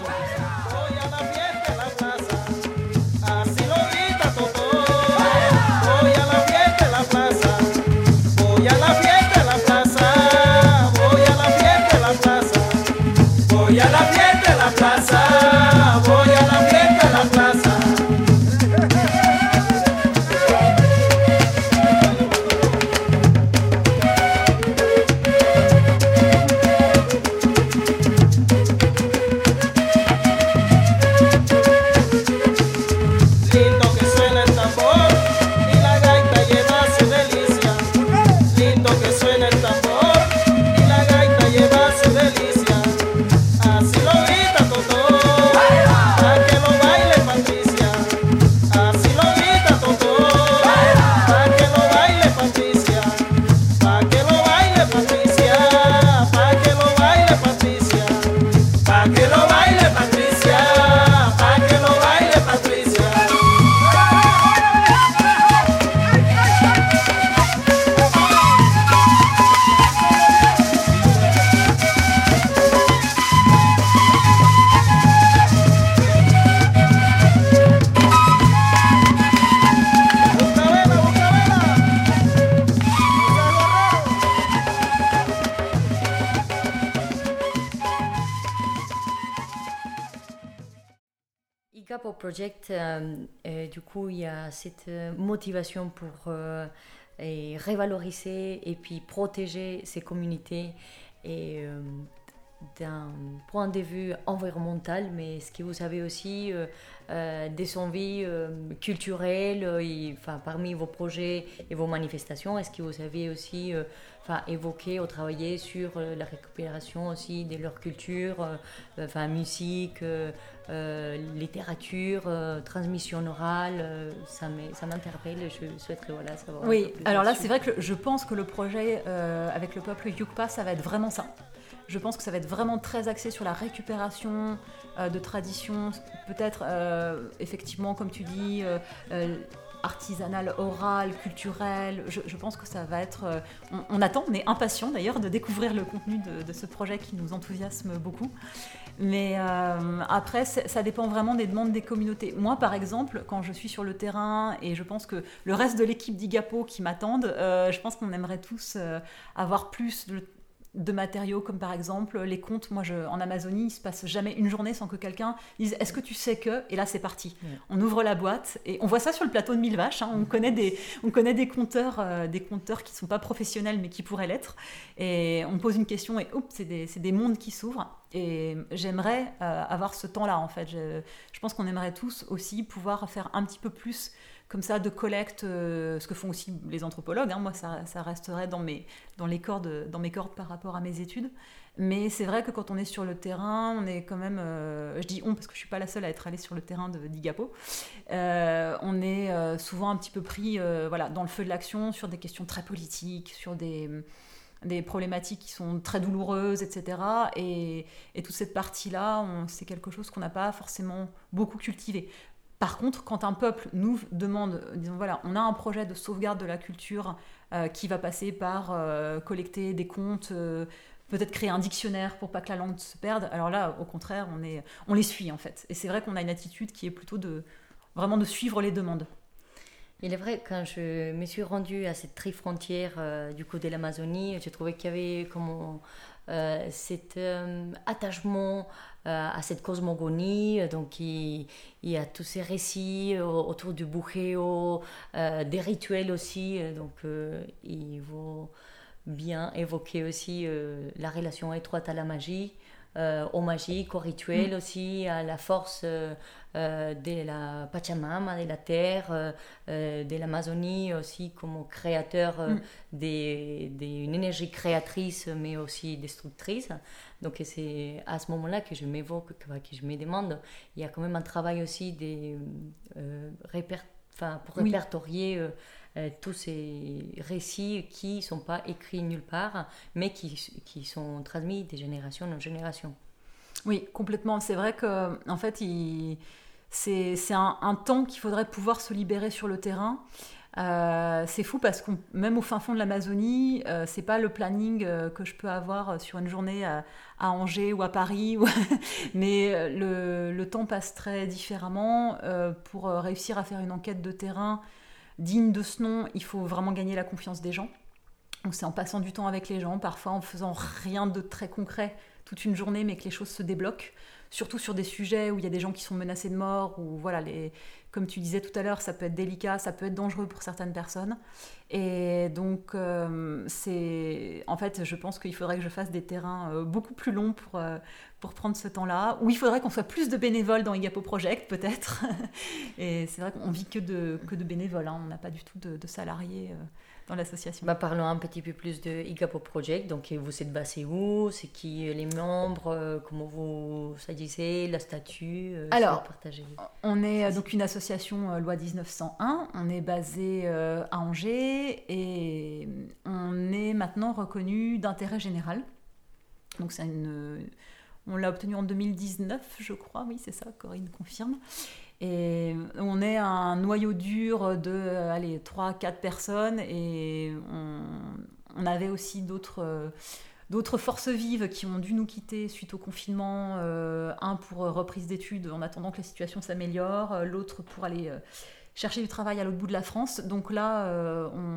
Voy a la fiesta en la plaza. Igapo Project, du coup, il y a cette motivation pour revaloriser et puis protéger ces communautés et d'un point de vue environnemental, mais est-ce que vous avez aussi des envies culturelles parmi vos projets et vos manifestations? Est-ce que vous avez aussi évoqué ou travaillé sur la récupération aussi de leur culture, musique, littérature, transmission orale? Ça m'interpelle et je souhaiterais savoir un peu plus alors là là-dessus. c'est vrai que je pense que le projet avec le peuple Yukpa, ça va être vraiment ça. Je pense que ça va être vraiment très axé sur la récupération de traditions, peut-être effectivement, comme tu dis, artisanale, orale, culturelle. Je pense que ça va être... on attend, on est impatient d'ailleurs de découvrir le contenu de ce projet qui nous enthousiasme beaucoup. Mais après, ça dépend vraiment des demandes des communautés. Moi, par exemple, quand je suis sur le terrain, et je pense que le reste de l'équipe d'Igapo qui m'attendent, je pense qu'on aimerait tous avoir plus de matériaux, comme par exemple les contes. Moi, en Amazonie, il ne se passe jamais une journée sans que quelqu'un dise « Est-ce que tu sais que ?» Et là, c'est parti. On ouvre la boîte et on voit ça sur le plateau de Mille Vaches. On connaît des conteurs qui ne sont pas professionnels, mais qui pourraient l'être. Et on pose une question et c'est des mondes qui s'ouvrent. Et j'aimerais avoir ce temps-là, en fait. Je pense qu'on aimerait tous aussi pouvoir faire un petit peu plus comme ça de collecte, ce que font aussi les anthropologues. Moi, ça resterait dans mes cordes par rapport à mes études. Mais c'est vrai que quand on est sur le terrain, on est quand même... je dis on parce que je ne suis pas la seule à être allée sur le terrain d'Igapo. On est souvent un petit peu pris dans le feu de l'action sur des questions très politiques, sur des problématiques qui sont très douloureuses, etc. Et toute cette partie-là, c'est quelque chose qu'on n'a pas forcément beaucoup cultivé. Par contre, quand un peuple nous demande, disons on a un projet de sauvegarde de la culture qui va passer par collecter des contes, peut-être créer un dictionnaire pour pas que la langue se perde, alors là, au contraire, on les suit en fait. Et c'est vrai qu'on a une attitude qui est plutôt vraiment de suivre les demandes. Il est vrai, quand je me suis rendue à cette tri-frontière du côté de l'Amazonie, j'ai trouvé qu'il y avait cet attachement à cette cosmogonie. Donc il y a tous ces récits autour du buheo, des rituels aussi. Donc il faut bien évoquer aussi la relation étroite à la magie, au magique, au rituel aussi, à la force de la Pachamama, de la terre, de l'Amazonie aussi comme créateur d'une énergie créatrice mais aussi destructrice. Donc c'est à ce moment-là que je m'évoque, que je me demande, il y a quand même un travail aussi pour répertorier tous ces récits qui ne sont pas écrits nulle part, mais qui sont transmis de génération en génération. Oui, complètement. C'est vrai qu'en fait, c'est un temps qu'il faudrait pouvoir se libérer sur le terrain. C'est fou parce que même au fin fond de l'Amazonie, c'est pas le planning que je peux avoir sur une journée à Angers ou à Paris, mais le temps passe très différemment. Pour réussir à faire une enquête de terrain digne de ce nom, il faut vraiment gagner la confiance des gens. Donc c'est en passant du temps avec les gens, parfois en faisant rien de très concret toute une journée, mais que les choses se débloquent, surtout sur des sujets où il y a des gens qui sont menacés de mort, ou comme tu disais tout à l'heure, ça peut être délicat, ça peut être dangereux pour certaines personnes. Et donc, en fait, je pense qu'il faudrait que je fasse des terrains beaucoup plus longs pour prendre ce temps-là, ou il faudrait qu'on soit plus de bénévoles dans Igapo Project, peut-être. Et c'est vrai qu'on vit que de bénévoles, on n'a pas du tout de salariés dans l'association. Parlons un petit peu plus de Igapo Project. Donc, vous êtes basé où? C'est qui les membres? Comment vous s'agissez? La statut? Alors, on est donc une association loi 1901. On est basé à Angers et on est maintenant reconnu d'intérêt général. Donc, on l'a obtenu en 2019, je crois. Oui, c'est ça, Corinne confirme. Et on est un noyau dur de 3-4 personnes et on avait aussi d'autres forces vives qui ont dû nous quitter suite au confinement, un pour reprise d'études en attendant que la situation s'améliore, l'autre pour aller chercher du travail à l'autre bout de la France. Donc là, on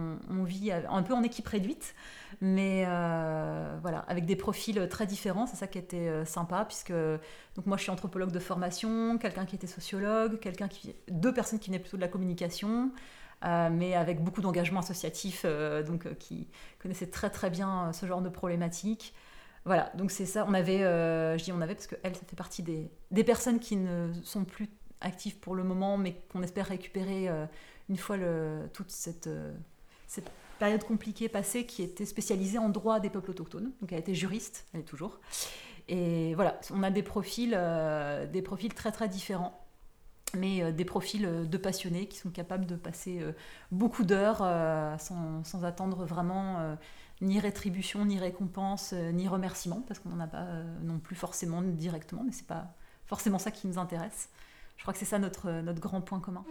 vit un peu en équipe réduite, mais voilà, avec des profils très différents. C'est ça qui était sympa, puisque donc moi je suis anthropologue de formation, quelqu'un qui était sociologue, deux personnes qui venaient plutôt de la communication, mais avec beaucoup d'engagement associatif, qui connaissaient très très bien ce genre de problématiques. Voilà, donc c'est ça. On avait, je dis on avait parce qu'elle, ça fait partie des personnes qui ne sont plus actives pour le moment, mais qu'on espère récupérer une fois toute cette période compliquée passée, qui était spécialisée en droit des peuples autochtones. Donc elle était juriste, elle est toujours. Et voilà, on a des profils très très différents, mais des profils de passionnés qui sont capables de passer beaucoup d'heures sans attendre vraiment ni rétribution, ni récompense, ni remerciement, parce qu'on n'en a pas non plus forcément directement, mais c'est pas forcément ça qui nous intéresse. Je crois que c'est ça notre grand point commun.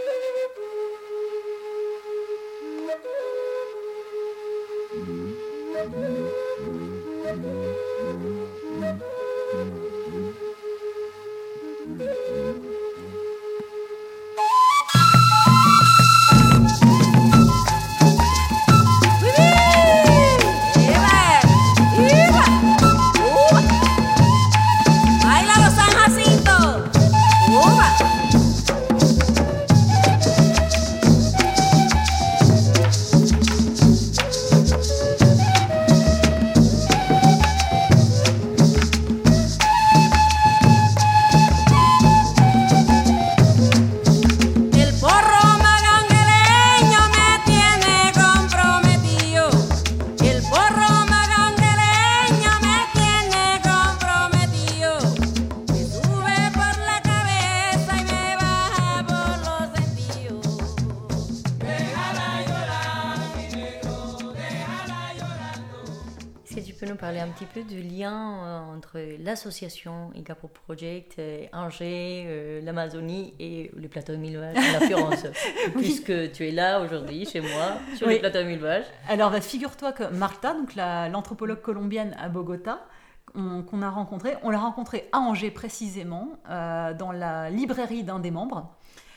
Parler un petit peu du lien entre l'association Igapo Project, Angers, l'Amazonie et le plateau de Mille Vaches, en l'occurrence, puisque tu es là aujourd'hui chez moi sur le plateau de Mille Vaches. Alors figure-toi que Marta, donc l'anthropologue colombienne à Bogota, qu'on a rencontrée, on l'a rencontrée à Angers précisément, dans la librairie d'un des membres,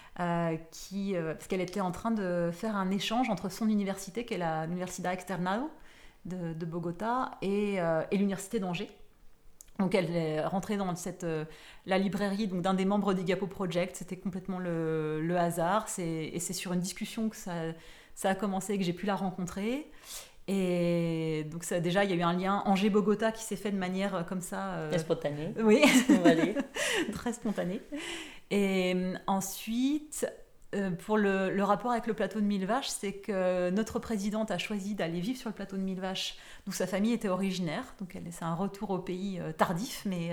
parce qu'elle était en train de faire un échange entre son université, qui est l'Universidad Externado de Bogota, et l'université d'Angers. Donc elle est rentrée dans la librairie donc, d'un des membres d'Igapo Project. C'était complètement le hasard. Et c'est sur une discussion que ça a commencé et que j'ai pu la rencontrer. Et donc déjà, il y a eu un lien Angers-Bogota qui s'est fait de manière comme ça... spontanée. Oui, on va dire. Très spontanée. Et ensuite... pour le rapport avec le plateau de Mille Vaches, c'est que notre présidente a choisi d'aller vivre sur le plateau de Mille Vaches, d'où sa famille était originaire. Donc c'est un retour au pays tardif, mais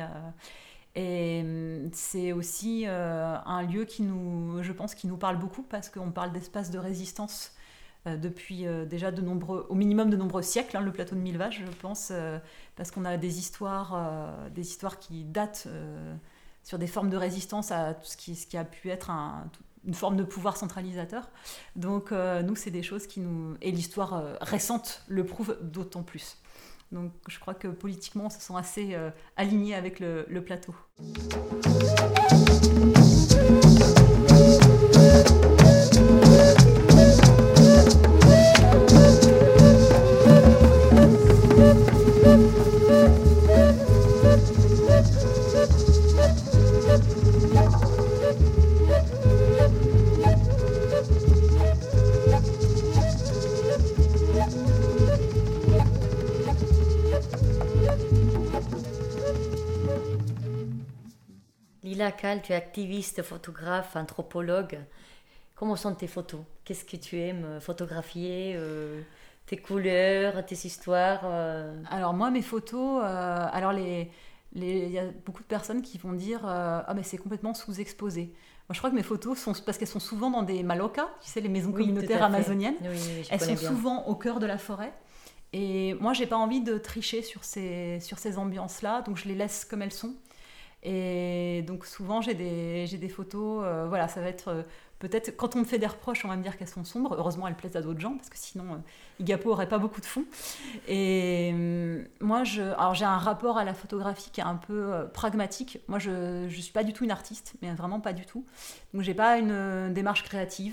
c'est aussi un lieu je pense, qui nous parle beaucoup, parce qu'on parle d'espace de résistance depuis déjà au minimum de nombreux siècles, le plateau de Mille Vaches, je pense, parce qu'on a des histoires qui datent sur des formes de résistance à tout ce qui a pu être une forme de pouvoir centralisateur. Donc nous, c'est des choses et l'histoire récente le prouve d'autant plus. Donc je crois que politiquement, on se sent assez alignés avec le plateau. Lila Cal, tu es activiste, photographe, anthropologue. Comment sont tes photos? Qu'est-ce que tu aimes photographier? Tes couleurs, tes histoires? Alors moi, mes photos, il y a beaucoup de personnes qui vont dire mais c'est complètement sous-exposé. Moi, je crois que mes photos sont, parce qu'elles sont souvent dans des malocas, tu sais, les maisons communautaires amazoniennes. Oui, elles sont souvent au cœur de la forêt. Et moi, j'ai pas envie de tricher sur ces ambiances-là, donc je les laisse comme elles sont. Et donc souvent j'ai des photos, ça va être peut-être, quand on me fait des reproches, on va me dire qu'elles sont sombres. Heureusement, elles plaisent à d'autres gens, parce que sinon Igapo aurait pas beaucoup de fond. Et moi, j'ai un rapport à la photographie qui est un peu pragmatique. Moi, je suis pas du tout une artiste, mais vraiment pas du tout. Donc j'ai pas une démarche créative.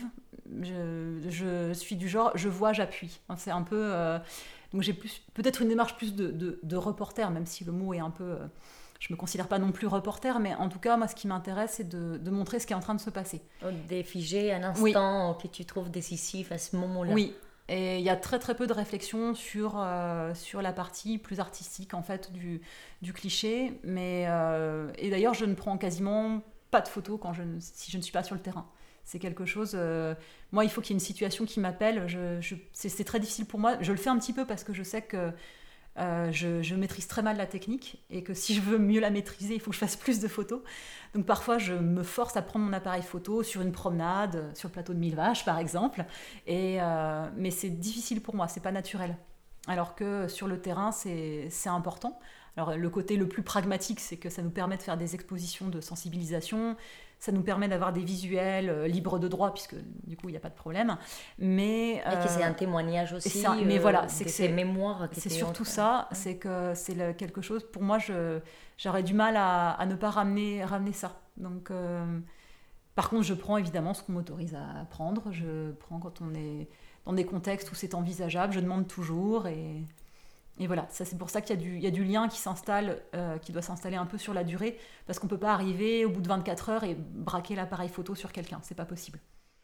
Je suis du genre, je vois, j'appuie. C'est un peu... donc j'ai peut-être une démarche plus de reporter, même si le mot est un peu... je me considère pas non plus reporter, mais en tout cas, moi, ce qui m'intéresse, c'est de montrer ce qui est en train de se passer. De figer un instant que tu trouves décisif à ce moment-là. Oui. Et il y a très très peu de réflexion sur la partie plus artistique en fait du cliché. Et d'ailleurs, je ne prends quasiment pas de photos si je ne suis pas sur le terrain. C'est quelque chose... moi, il faut qu'il y ait une situation qui m'appelle. C'est très difficile pour moi. Je le fais un petit peu parce que je sais que je maîtrise très mal la technique et que si je veux mieux la maîtriser, il faut que je fasse plus de photos. Donc parfois, je me force à prendre mon appareil photo sur une promenade, sur le plateau de Mille Vaches, par exemple. Mais c'est difficile pour moi, c'est pas naturel. Alors que sur le terrain, c'est important. Alors le côté le plus pragmatique, c'est que ça nous permet de faire des expositions de sensibilisation. Ça nous permet d'avoir des visuels libres de droit, puisque du coup, il n'y a pas de problème. Mais, et que c'est un témoignage aussi mais voilà, c'est que ces mémoires. C'est surtout ça, c'est que c'est quelque chose... Pour moi, j'aurais du mal à ne pas ramener ça. Donc, par contre, je prends évidemment ce qu'on m'autorise à prendre. Je prends quand on est dans des contextes où c'est envisageable. Je demande toujours et voilà, ça, c'est pour ça qu'il y a du lien qui s'installe, qui doit s'installer un peu sur la durée, parce qu'on ne peut pas arriver au bout de 24 heures et braquer l'appareil photo sur quelqu'un, c'est pas possible.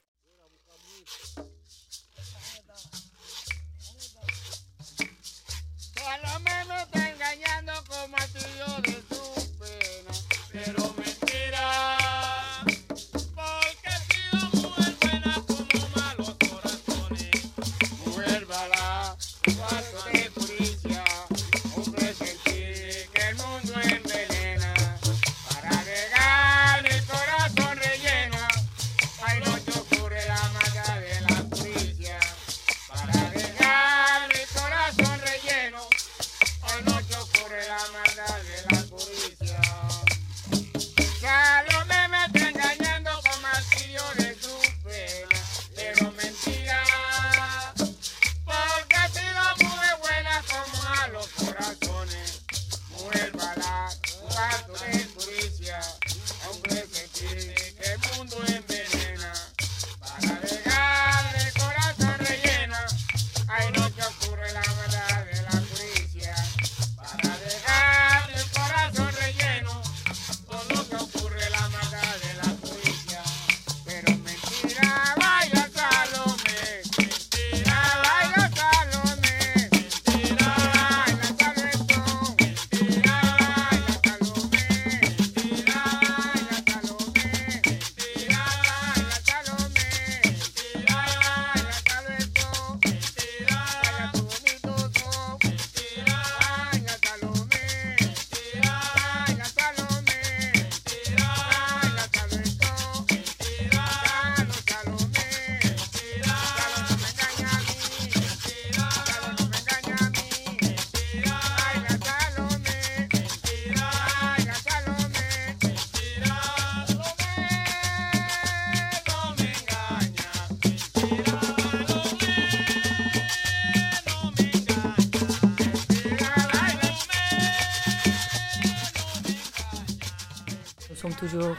Toujours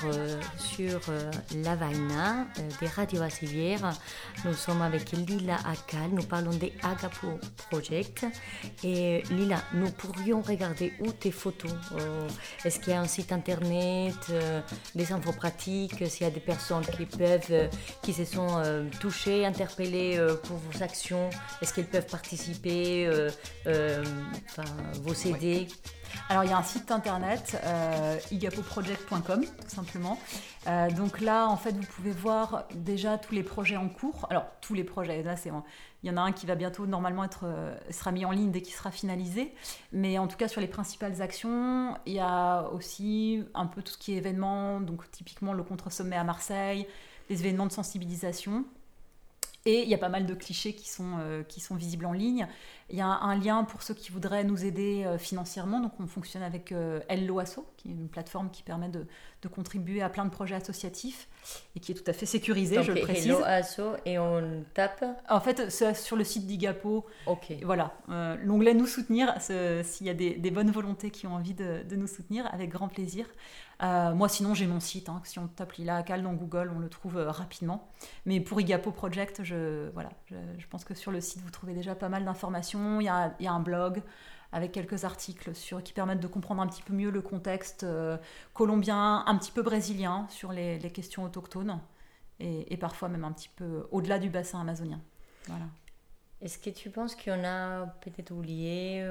sur La Vaina de Radio Bassivière. Nous sommes avec Lila Akal, nous parlons des Agapo Project. Et Lila, nous pourrions regarder où tes photos. Est-ce qu'il y a un site internet, des infos pratiques, s'il y a des personnes qui se sont touchées, interpellées pour vos actions, est-ce qu'elles peuvent participer, vous aider? Alors il y a un site internet, igapoproject.com tout simplement. Donc là en fait vous pouvez voir déjà tous les projets en cours. Alors tous les projets, là il y en a un qui va bientôt normalement sera mis en ligne dès qu'il sera finalisé. Mais en tout cas sur les principales actions, il y a aussi un peu tout ce qui est événements, donc typiquement le contre-sommet à Marseille, les événements de sensibilisation. Et il y a pas mal de clichés qui sont visibles en ligne. Il y a un lien pour ceux qui vvoudraient nous aider financièrement. Donc on fonctionne avec Helloasso, qui est une plateforme qui permet de de contribuer à plein de projets associatifs et qui est tout à fait sécurisé, Donc, je le précise. Hello Asso, et on tape. En fait, c'est sur le site d'Igapo. Ok. Voilà, l'onglet Nous soutenir, s'il y a des bonnes volontés qui ont envie de nous soutenir, avec grand plaisir. Moi, sinon, j'ai mon site. Si on tape Lila Akal dans Google, on le trouve rapidement. Mais pour Igapo Project, je pense que sur le site, vous trouvez déjà pas mal d'informations. Il y a un blog avec quelques articles qui permettent de comprendre un petit peu mieux le contexte colombien, un petit peu brésilien, sur les questions autochtones, et parfois même un petit peu au-delà du bassin amazonien. Voilà. Est-ce que tu penses qu'on a peut-être oublié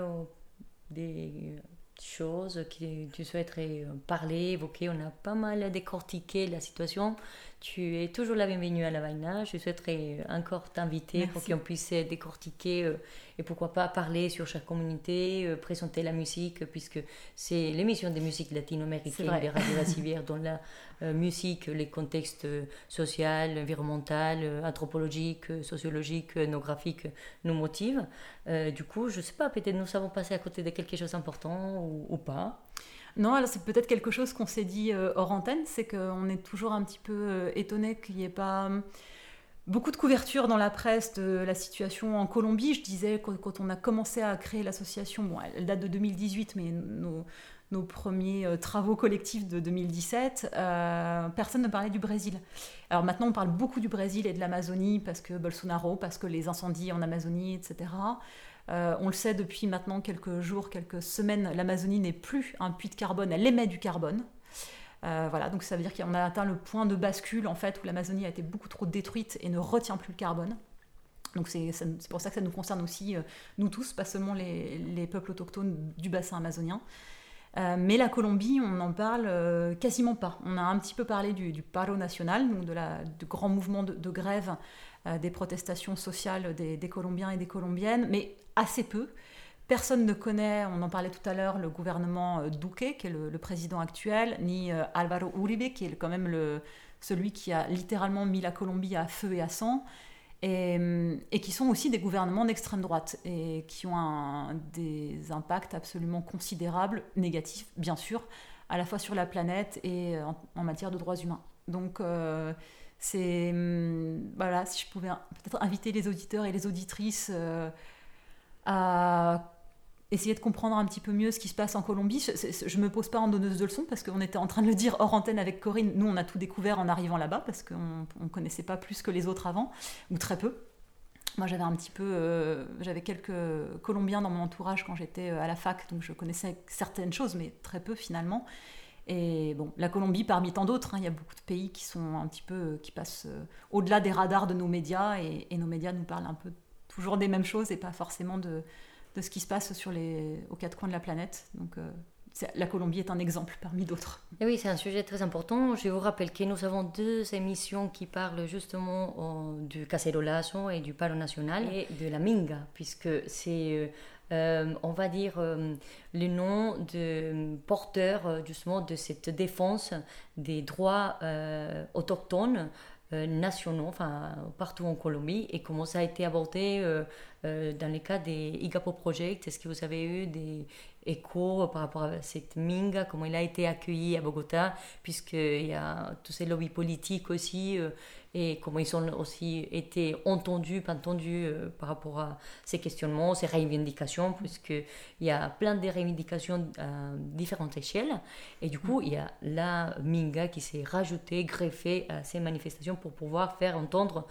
des choses que tu souhaiterais parler, évoquer? On a pas mal décortiqué la situation. Tu es toujours la bienvenue à La Vaina. Je souhaiterais encore t'inviter pour qu'on puisse décortiquer et pourquoi pas parler sur chaque communauté, présenter la musique, puisque c'est l'émission de musique latino-américaine de Radio Vassivière, dans la musique, les contextes sociaux, environnementaux, anthropologiques, sociologiques, ethnographiques nous motivent. Du coup, je ne sais pas, peut-être nous avons passé à côté de quelque chose d'important ou pas. Non, alors c'est peut-être quelque chose qu'on s'est dit hors antenne, c'est qu'on est toujours un petit peu étonné qu'il n'y ait pas beaucoup de couverture dans la presse de la situation en Colombie. Je disais, quand on a commencé à créer l'association, bon, elle date de 2018, mais nos premiers travaux collectifs de 2017, personne ne parlait du Brésil. Alors maintenant, on parle beaucoup du Brésil et de l'Amazonie, parce que Bolsonaro, parce que les incendies en Amazonie, etc. On le sait depuis maintenant quelques jours, quelques semaines, l'Amazonie n'est plus un puits de carbone, elle émet du carbone. Voilà, donc ça veut dire qu'on a atteint le point de bascule en fait, où l'Amazonie a été beaucoup trop détruite et ne retient plus le carbone. Donc c'est pour ça que ça nous concerne aussi, nous tous, pas seulement les peuples autochtones du bassin amazonien. Mais la Colombie, on n'en parle quasiment pas. On a un petit peu parlé du paro national, donc du grand mouvement de grève, des protestations sociales des Colombiens et des Colombiennes, mais assez peu. Personne ne connaît, on en parlait tout à l'heure, le gouvernement Duque, qui est le président actuel, ni Álvaro Uribe, qui est quand même celui qui a littéralement mis la Colombie à feu et à sang, et qui sont aussi des gouvernements d'extrême droite, et qui ont des impacts absolument considérables, négatifs bien sûr, à la fois sur la planète et en matière de droits humains. Donc voilà, si je pouvais peut-être inviter les auditeurs et les auditrices à essayer de comprendre un petit peu mieux ce qui se passe en Colombie. Je ne me pose pas en donneuse de leçons, parce qu'on était en train de le dire hors antenne avec Corinne. Nous, on a tout découvert en arrivant là-bas, parce qu'on ne connaissait pas plus que les autres avant, ou très peu. Moi, j'avais quelques Colombiens dans mon entourage quand j'étais à la fac, donc je connaissais certaines choses, mais très peu finalement. Et bon, la Colombie, parmi tant d'autres, il y a beaucoup de pays qui sont un petit peu, qui passent au-delà des radars de nos médias, et nos médias nous parlent un peu toujours des mêmes choses et pas forcément de ce qui se passe aux quatre coins de la planète. Donc la Colombie est un exemple parmi d'autres. Et oui, c'est un sujet très important. Je vous rappelle que nous avons 2 émissions qui parlent justement du cacerolazo et du paro national et de la minga, puisque c'est, on va dire, le nom de porteur justement de cette défense des droits autochtones nationaux, enfin partout en Colombie, et comment ça a été abordé dans le cas des Igapo Project. Est-ce que vous avez eu des échos par rapport à cette minga, comment il a été accueilli à Bogota, puisqu'il y a tous ces lobbies politiques aussi, et comment ils ont aussi été entendus par rapport à ces questionnements, ces revendications, puisqu'il y a plein de revendications à différentes échelles, et du coup il y a la minga qui s'est rajoutée, greffée à ces manifestations pour pouvoir faire entendre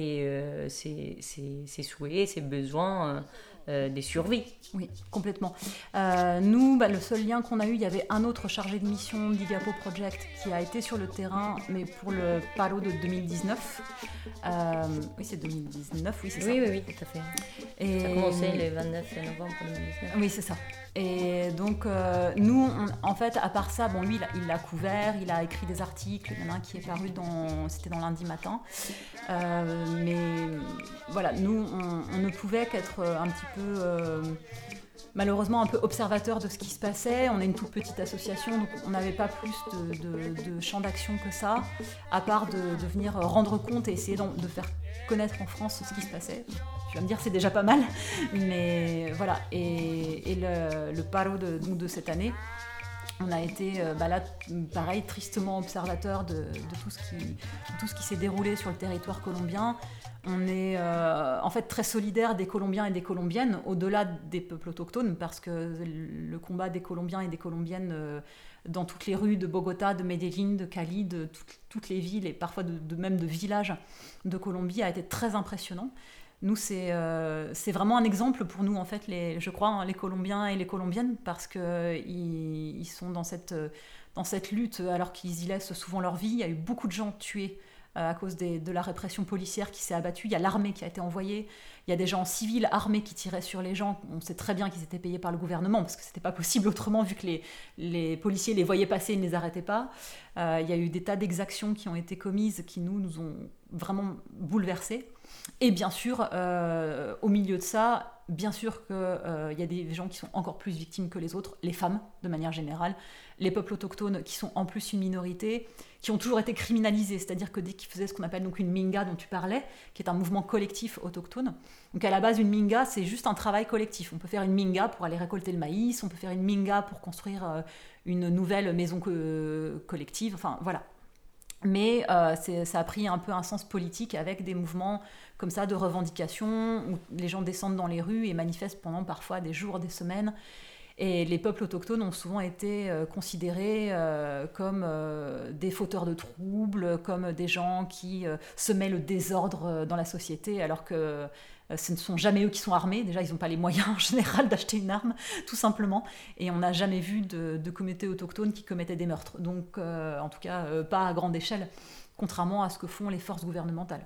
ses souhaits, ses besoins des survies. Oui, complètement. Nous, le seul lien qu'on a eu, il y avait un autre chargé de mission d'Igapo Project qui a été sur le terrain, mais pour le paro de 2019. Oui, c'est 2019, oui, c'est ça. Oui, tout à fait. Et ça a commencé le 29 novembre 2019. Oui, c'est ça. Et donc, nous, en fait, à part ça, bon, lui, il l'a couvert, il a écrit des articles, il y en a un qui est paru c'était dans Lundi Matin. Mais voilà, nous, on ne pouvait qu'être un petit peu, malheureusement, un peu observateur de ce qui se passait. On est une toute petite association, donc on n'avait pas plus de champ d'action que ça, à part de venir rendre compte et essayer de faire connaître en France ce qui se passait. Tu vas me dire, c'est déjà pas mal, mais voilà. Et le paro de cette année, On a été là, pareil, tristement observateur de tout ce qui s'est déroulé sur le territoire colombien. On est en fait très solidaires des Colombiens et des Colombiennes, au-delà des peuples autochtones, parce que le combat des Colombiens et des Colombiennes dans toutes les rues de Bogota, de Medellín, de Cali, de toutes les villes et parfois même de villages de Colombie a été très impressionnant. Nous, c'est vraiment un exemple pour nous, en fait, je crois, les Colombiens et les Colombiennes, parce qu'ils sont dans cette lutte alors qu'ils y laissent souvent leur vie. Il y a eu beaucoup de gens tués à cause de la répression policière qui s'est abattue. Il y a l'armée qui a été envoyée. Il y a des gens civils armés qui tiraient sur les gens. On sait très bien qu'ils étaient payés par le gouvernement parce que c'était pas possible autrement vu que les policiers les voyaient passer et ne les arrêtaient pas. Il y a eu des tas d'exactions qui ont été commises qui nous ont vraiment bouleversés. Et bien sûr, au milieu de ça, bien sûr qu'il y a des gens qui sont encore plus victimes que les autres, les femmes de manière générale, les peuples autochtones qui sont en plus une minorité, qui ont toujours été criminalisés, c'est-à-dire que dès qu'ils faisaient ce qu'on appelle donc une minga dont tu parlais, qui est un mouvement collectif autochtone, donc à la base une minga c'est juste un travail collectif. On peut faire une minga pour aller récolter le maïs, on peut faire une minga pour construire une nouvelle maison collective, enfin voilà. Mais ça a pris un peu un sens politique avec des mouvements comme ça de revendication où les gens descendent dans les rues et manifestent pendant parfois des jours, des semaines. Et les peuples autochtones ont souvent été considérés comme des fauteurs de troubles, comme des gens qui semaient le désordre dans la société, alors que ce ne sont jamais eux qui sont armés. Déjà, ils n'ont pas les moyens en général d'acheter une arme, tout simplement. Et on n'a jamais vu de communautés autochtones qui commettaient des meurtres. Donc, en tout cas, pas à grande échelle, contrairement à ce que font les forces gouvernementales.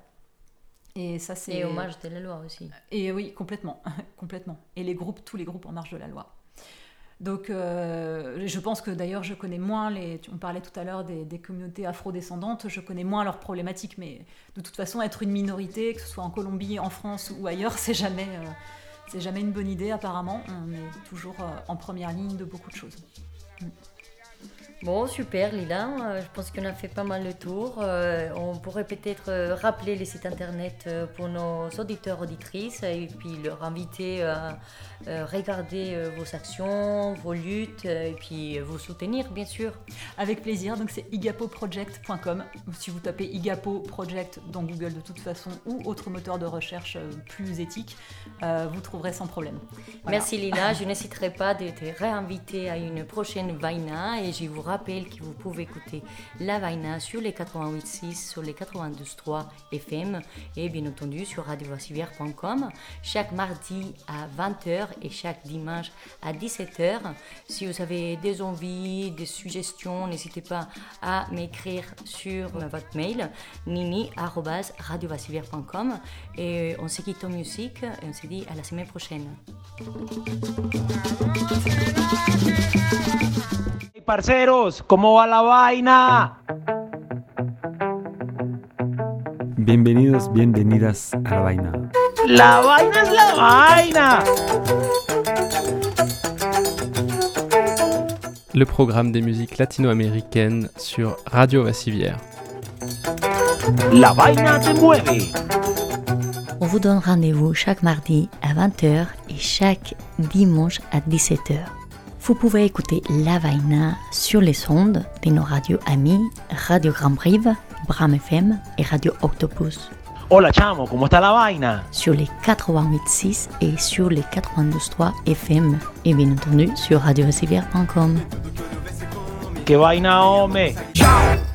Et ça, c'est... Et aux marges de la loi aussi. Et oui, complètement. complètement. Et tous les groupes en marge de la loi. Donc, je pense que d'ailleurs, je connais moins on parlait tout à l'heure des communautés afrodescendantes, je connais moins leurs problématiques, mais de toute façon, être une minorité, que ce soit en Colombie, en France ou ailleurs, c'est jamais une bonne idée apparemment. On est toujours en première ligne de beaucoup de choses. Bon, super Lila, je pense qu'on a fait pas mal le tour. On pourrait peut-être rappeler les sites internet pour nos auditeurs, auditrices, et puis leur inviter à regarder vos actions, vos luttes, et puis vous soutenir bien sûr. Avec plaisir, donc c'est igapoproject.com. Si vous tapez Igapo Project dans Google de toute façon ou autre moteur de recherche plus éthique, vous trouverez sans problème. Voilà. Merci Lila, je n'hésiterai pas de te réinviter à une prochaine Vaina et je vous rappelle que vous pouvez écouter la Vaina sur les 88.6, sur les 92.3 FM et bien entendu sur radiovassivière.com chaque mardi à 20h et chaque dimanche à 17h. Si vous avez des envies, des suggestions, n'hésitez pas à m'écrire sur votre mail nini@radiovassivière.com et on se quitte en musique et on se dit à la semaine prochaine. Hey, parceros, ¿cómo va la vaina? Bienvenidos, bienvenidas a La Vaina. La vaina es la vaina. Le programme des musiques latino-américaines sur Radio Vassivière. La vaina te mueve. On vous donne rendez-vous chaque mardi à 20h et chaque dimanche à 17h. Vous pouvez écouter La Vaina sur les ondes de nos radios amis, Radio Grand Brive, Bram FM et Radio Octopus. Hola chamo, ¿cómo está la vaina? Sur les 88.6 et sur les 92.3 FM et bien entendu sur radiovassivière.com. ¿Qué vaina, hombre?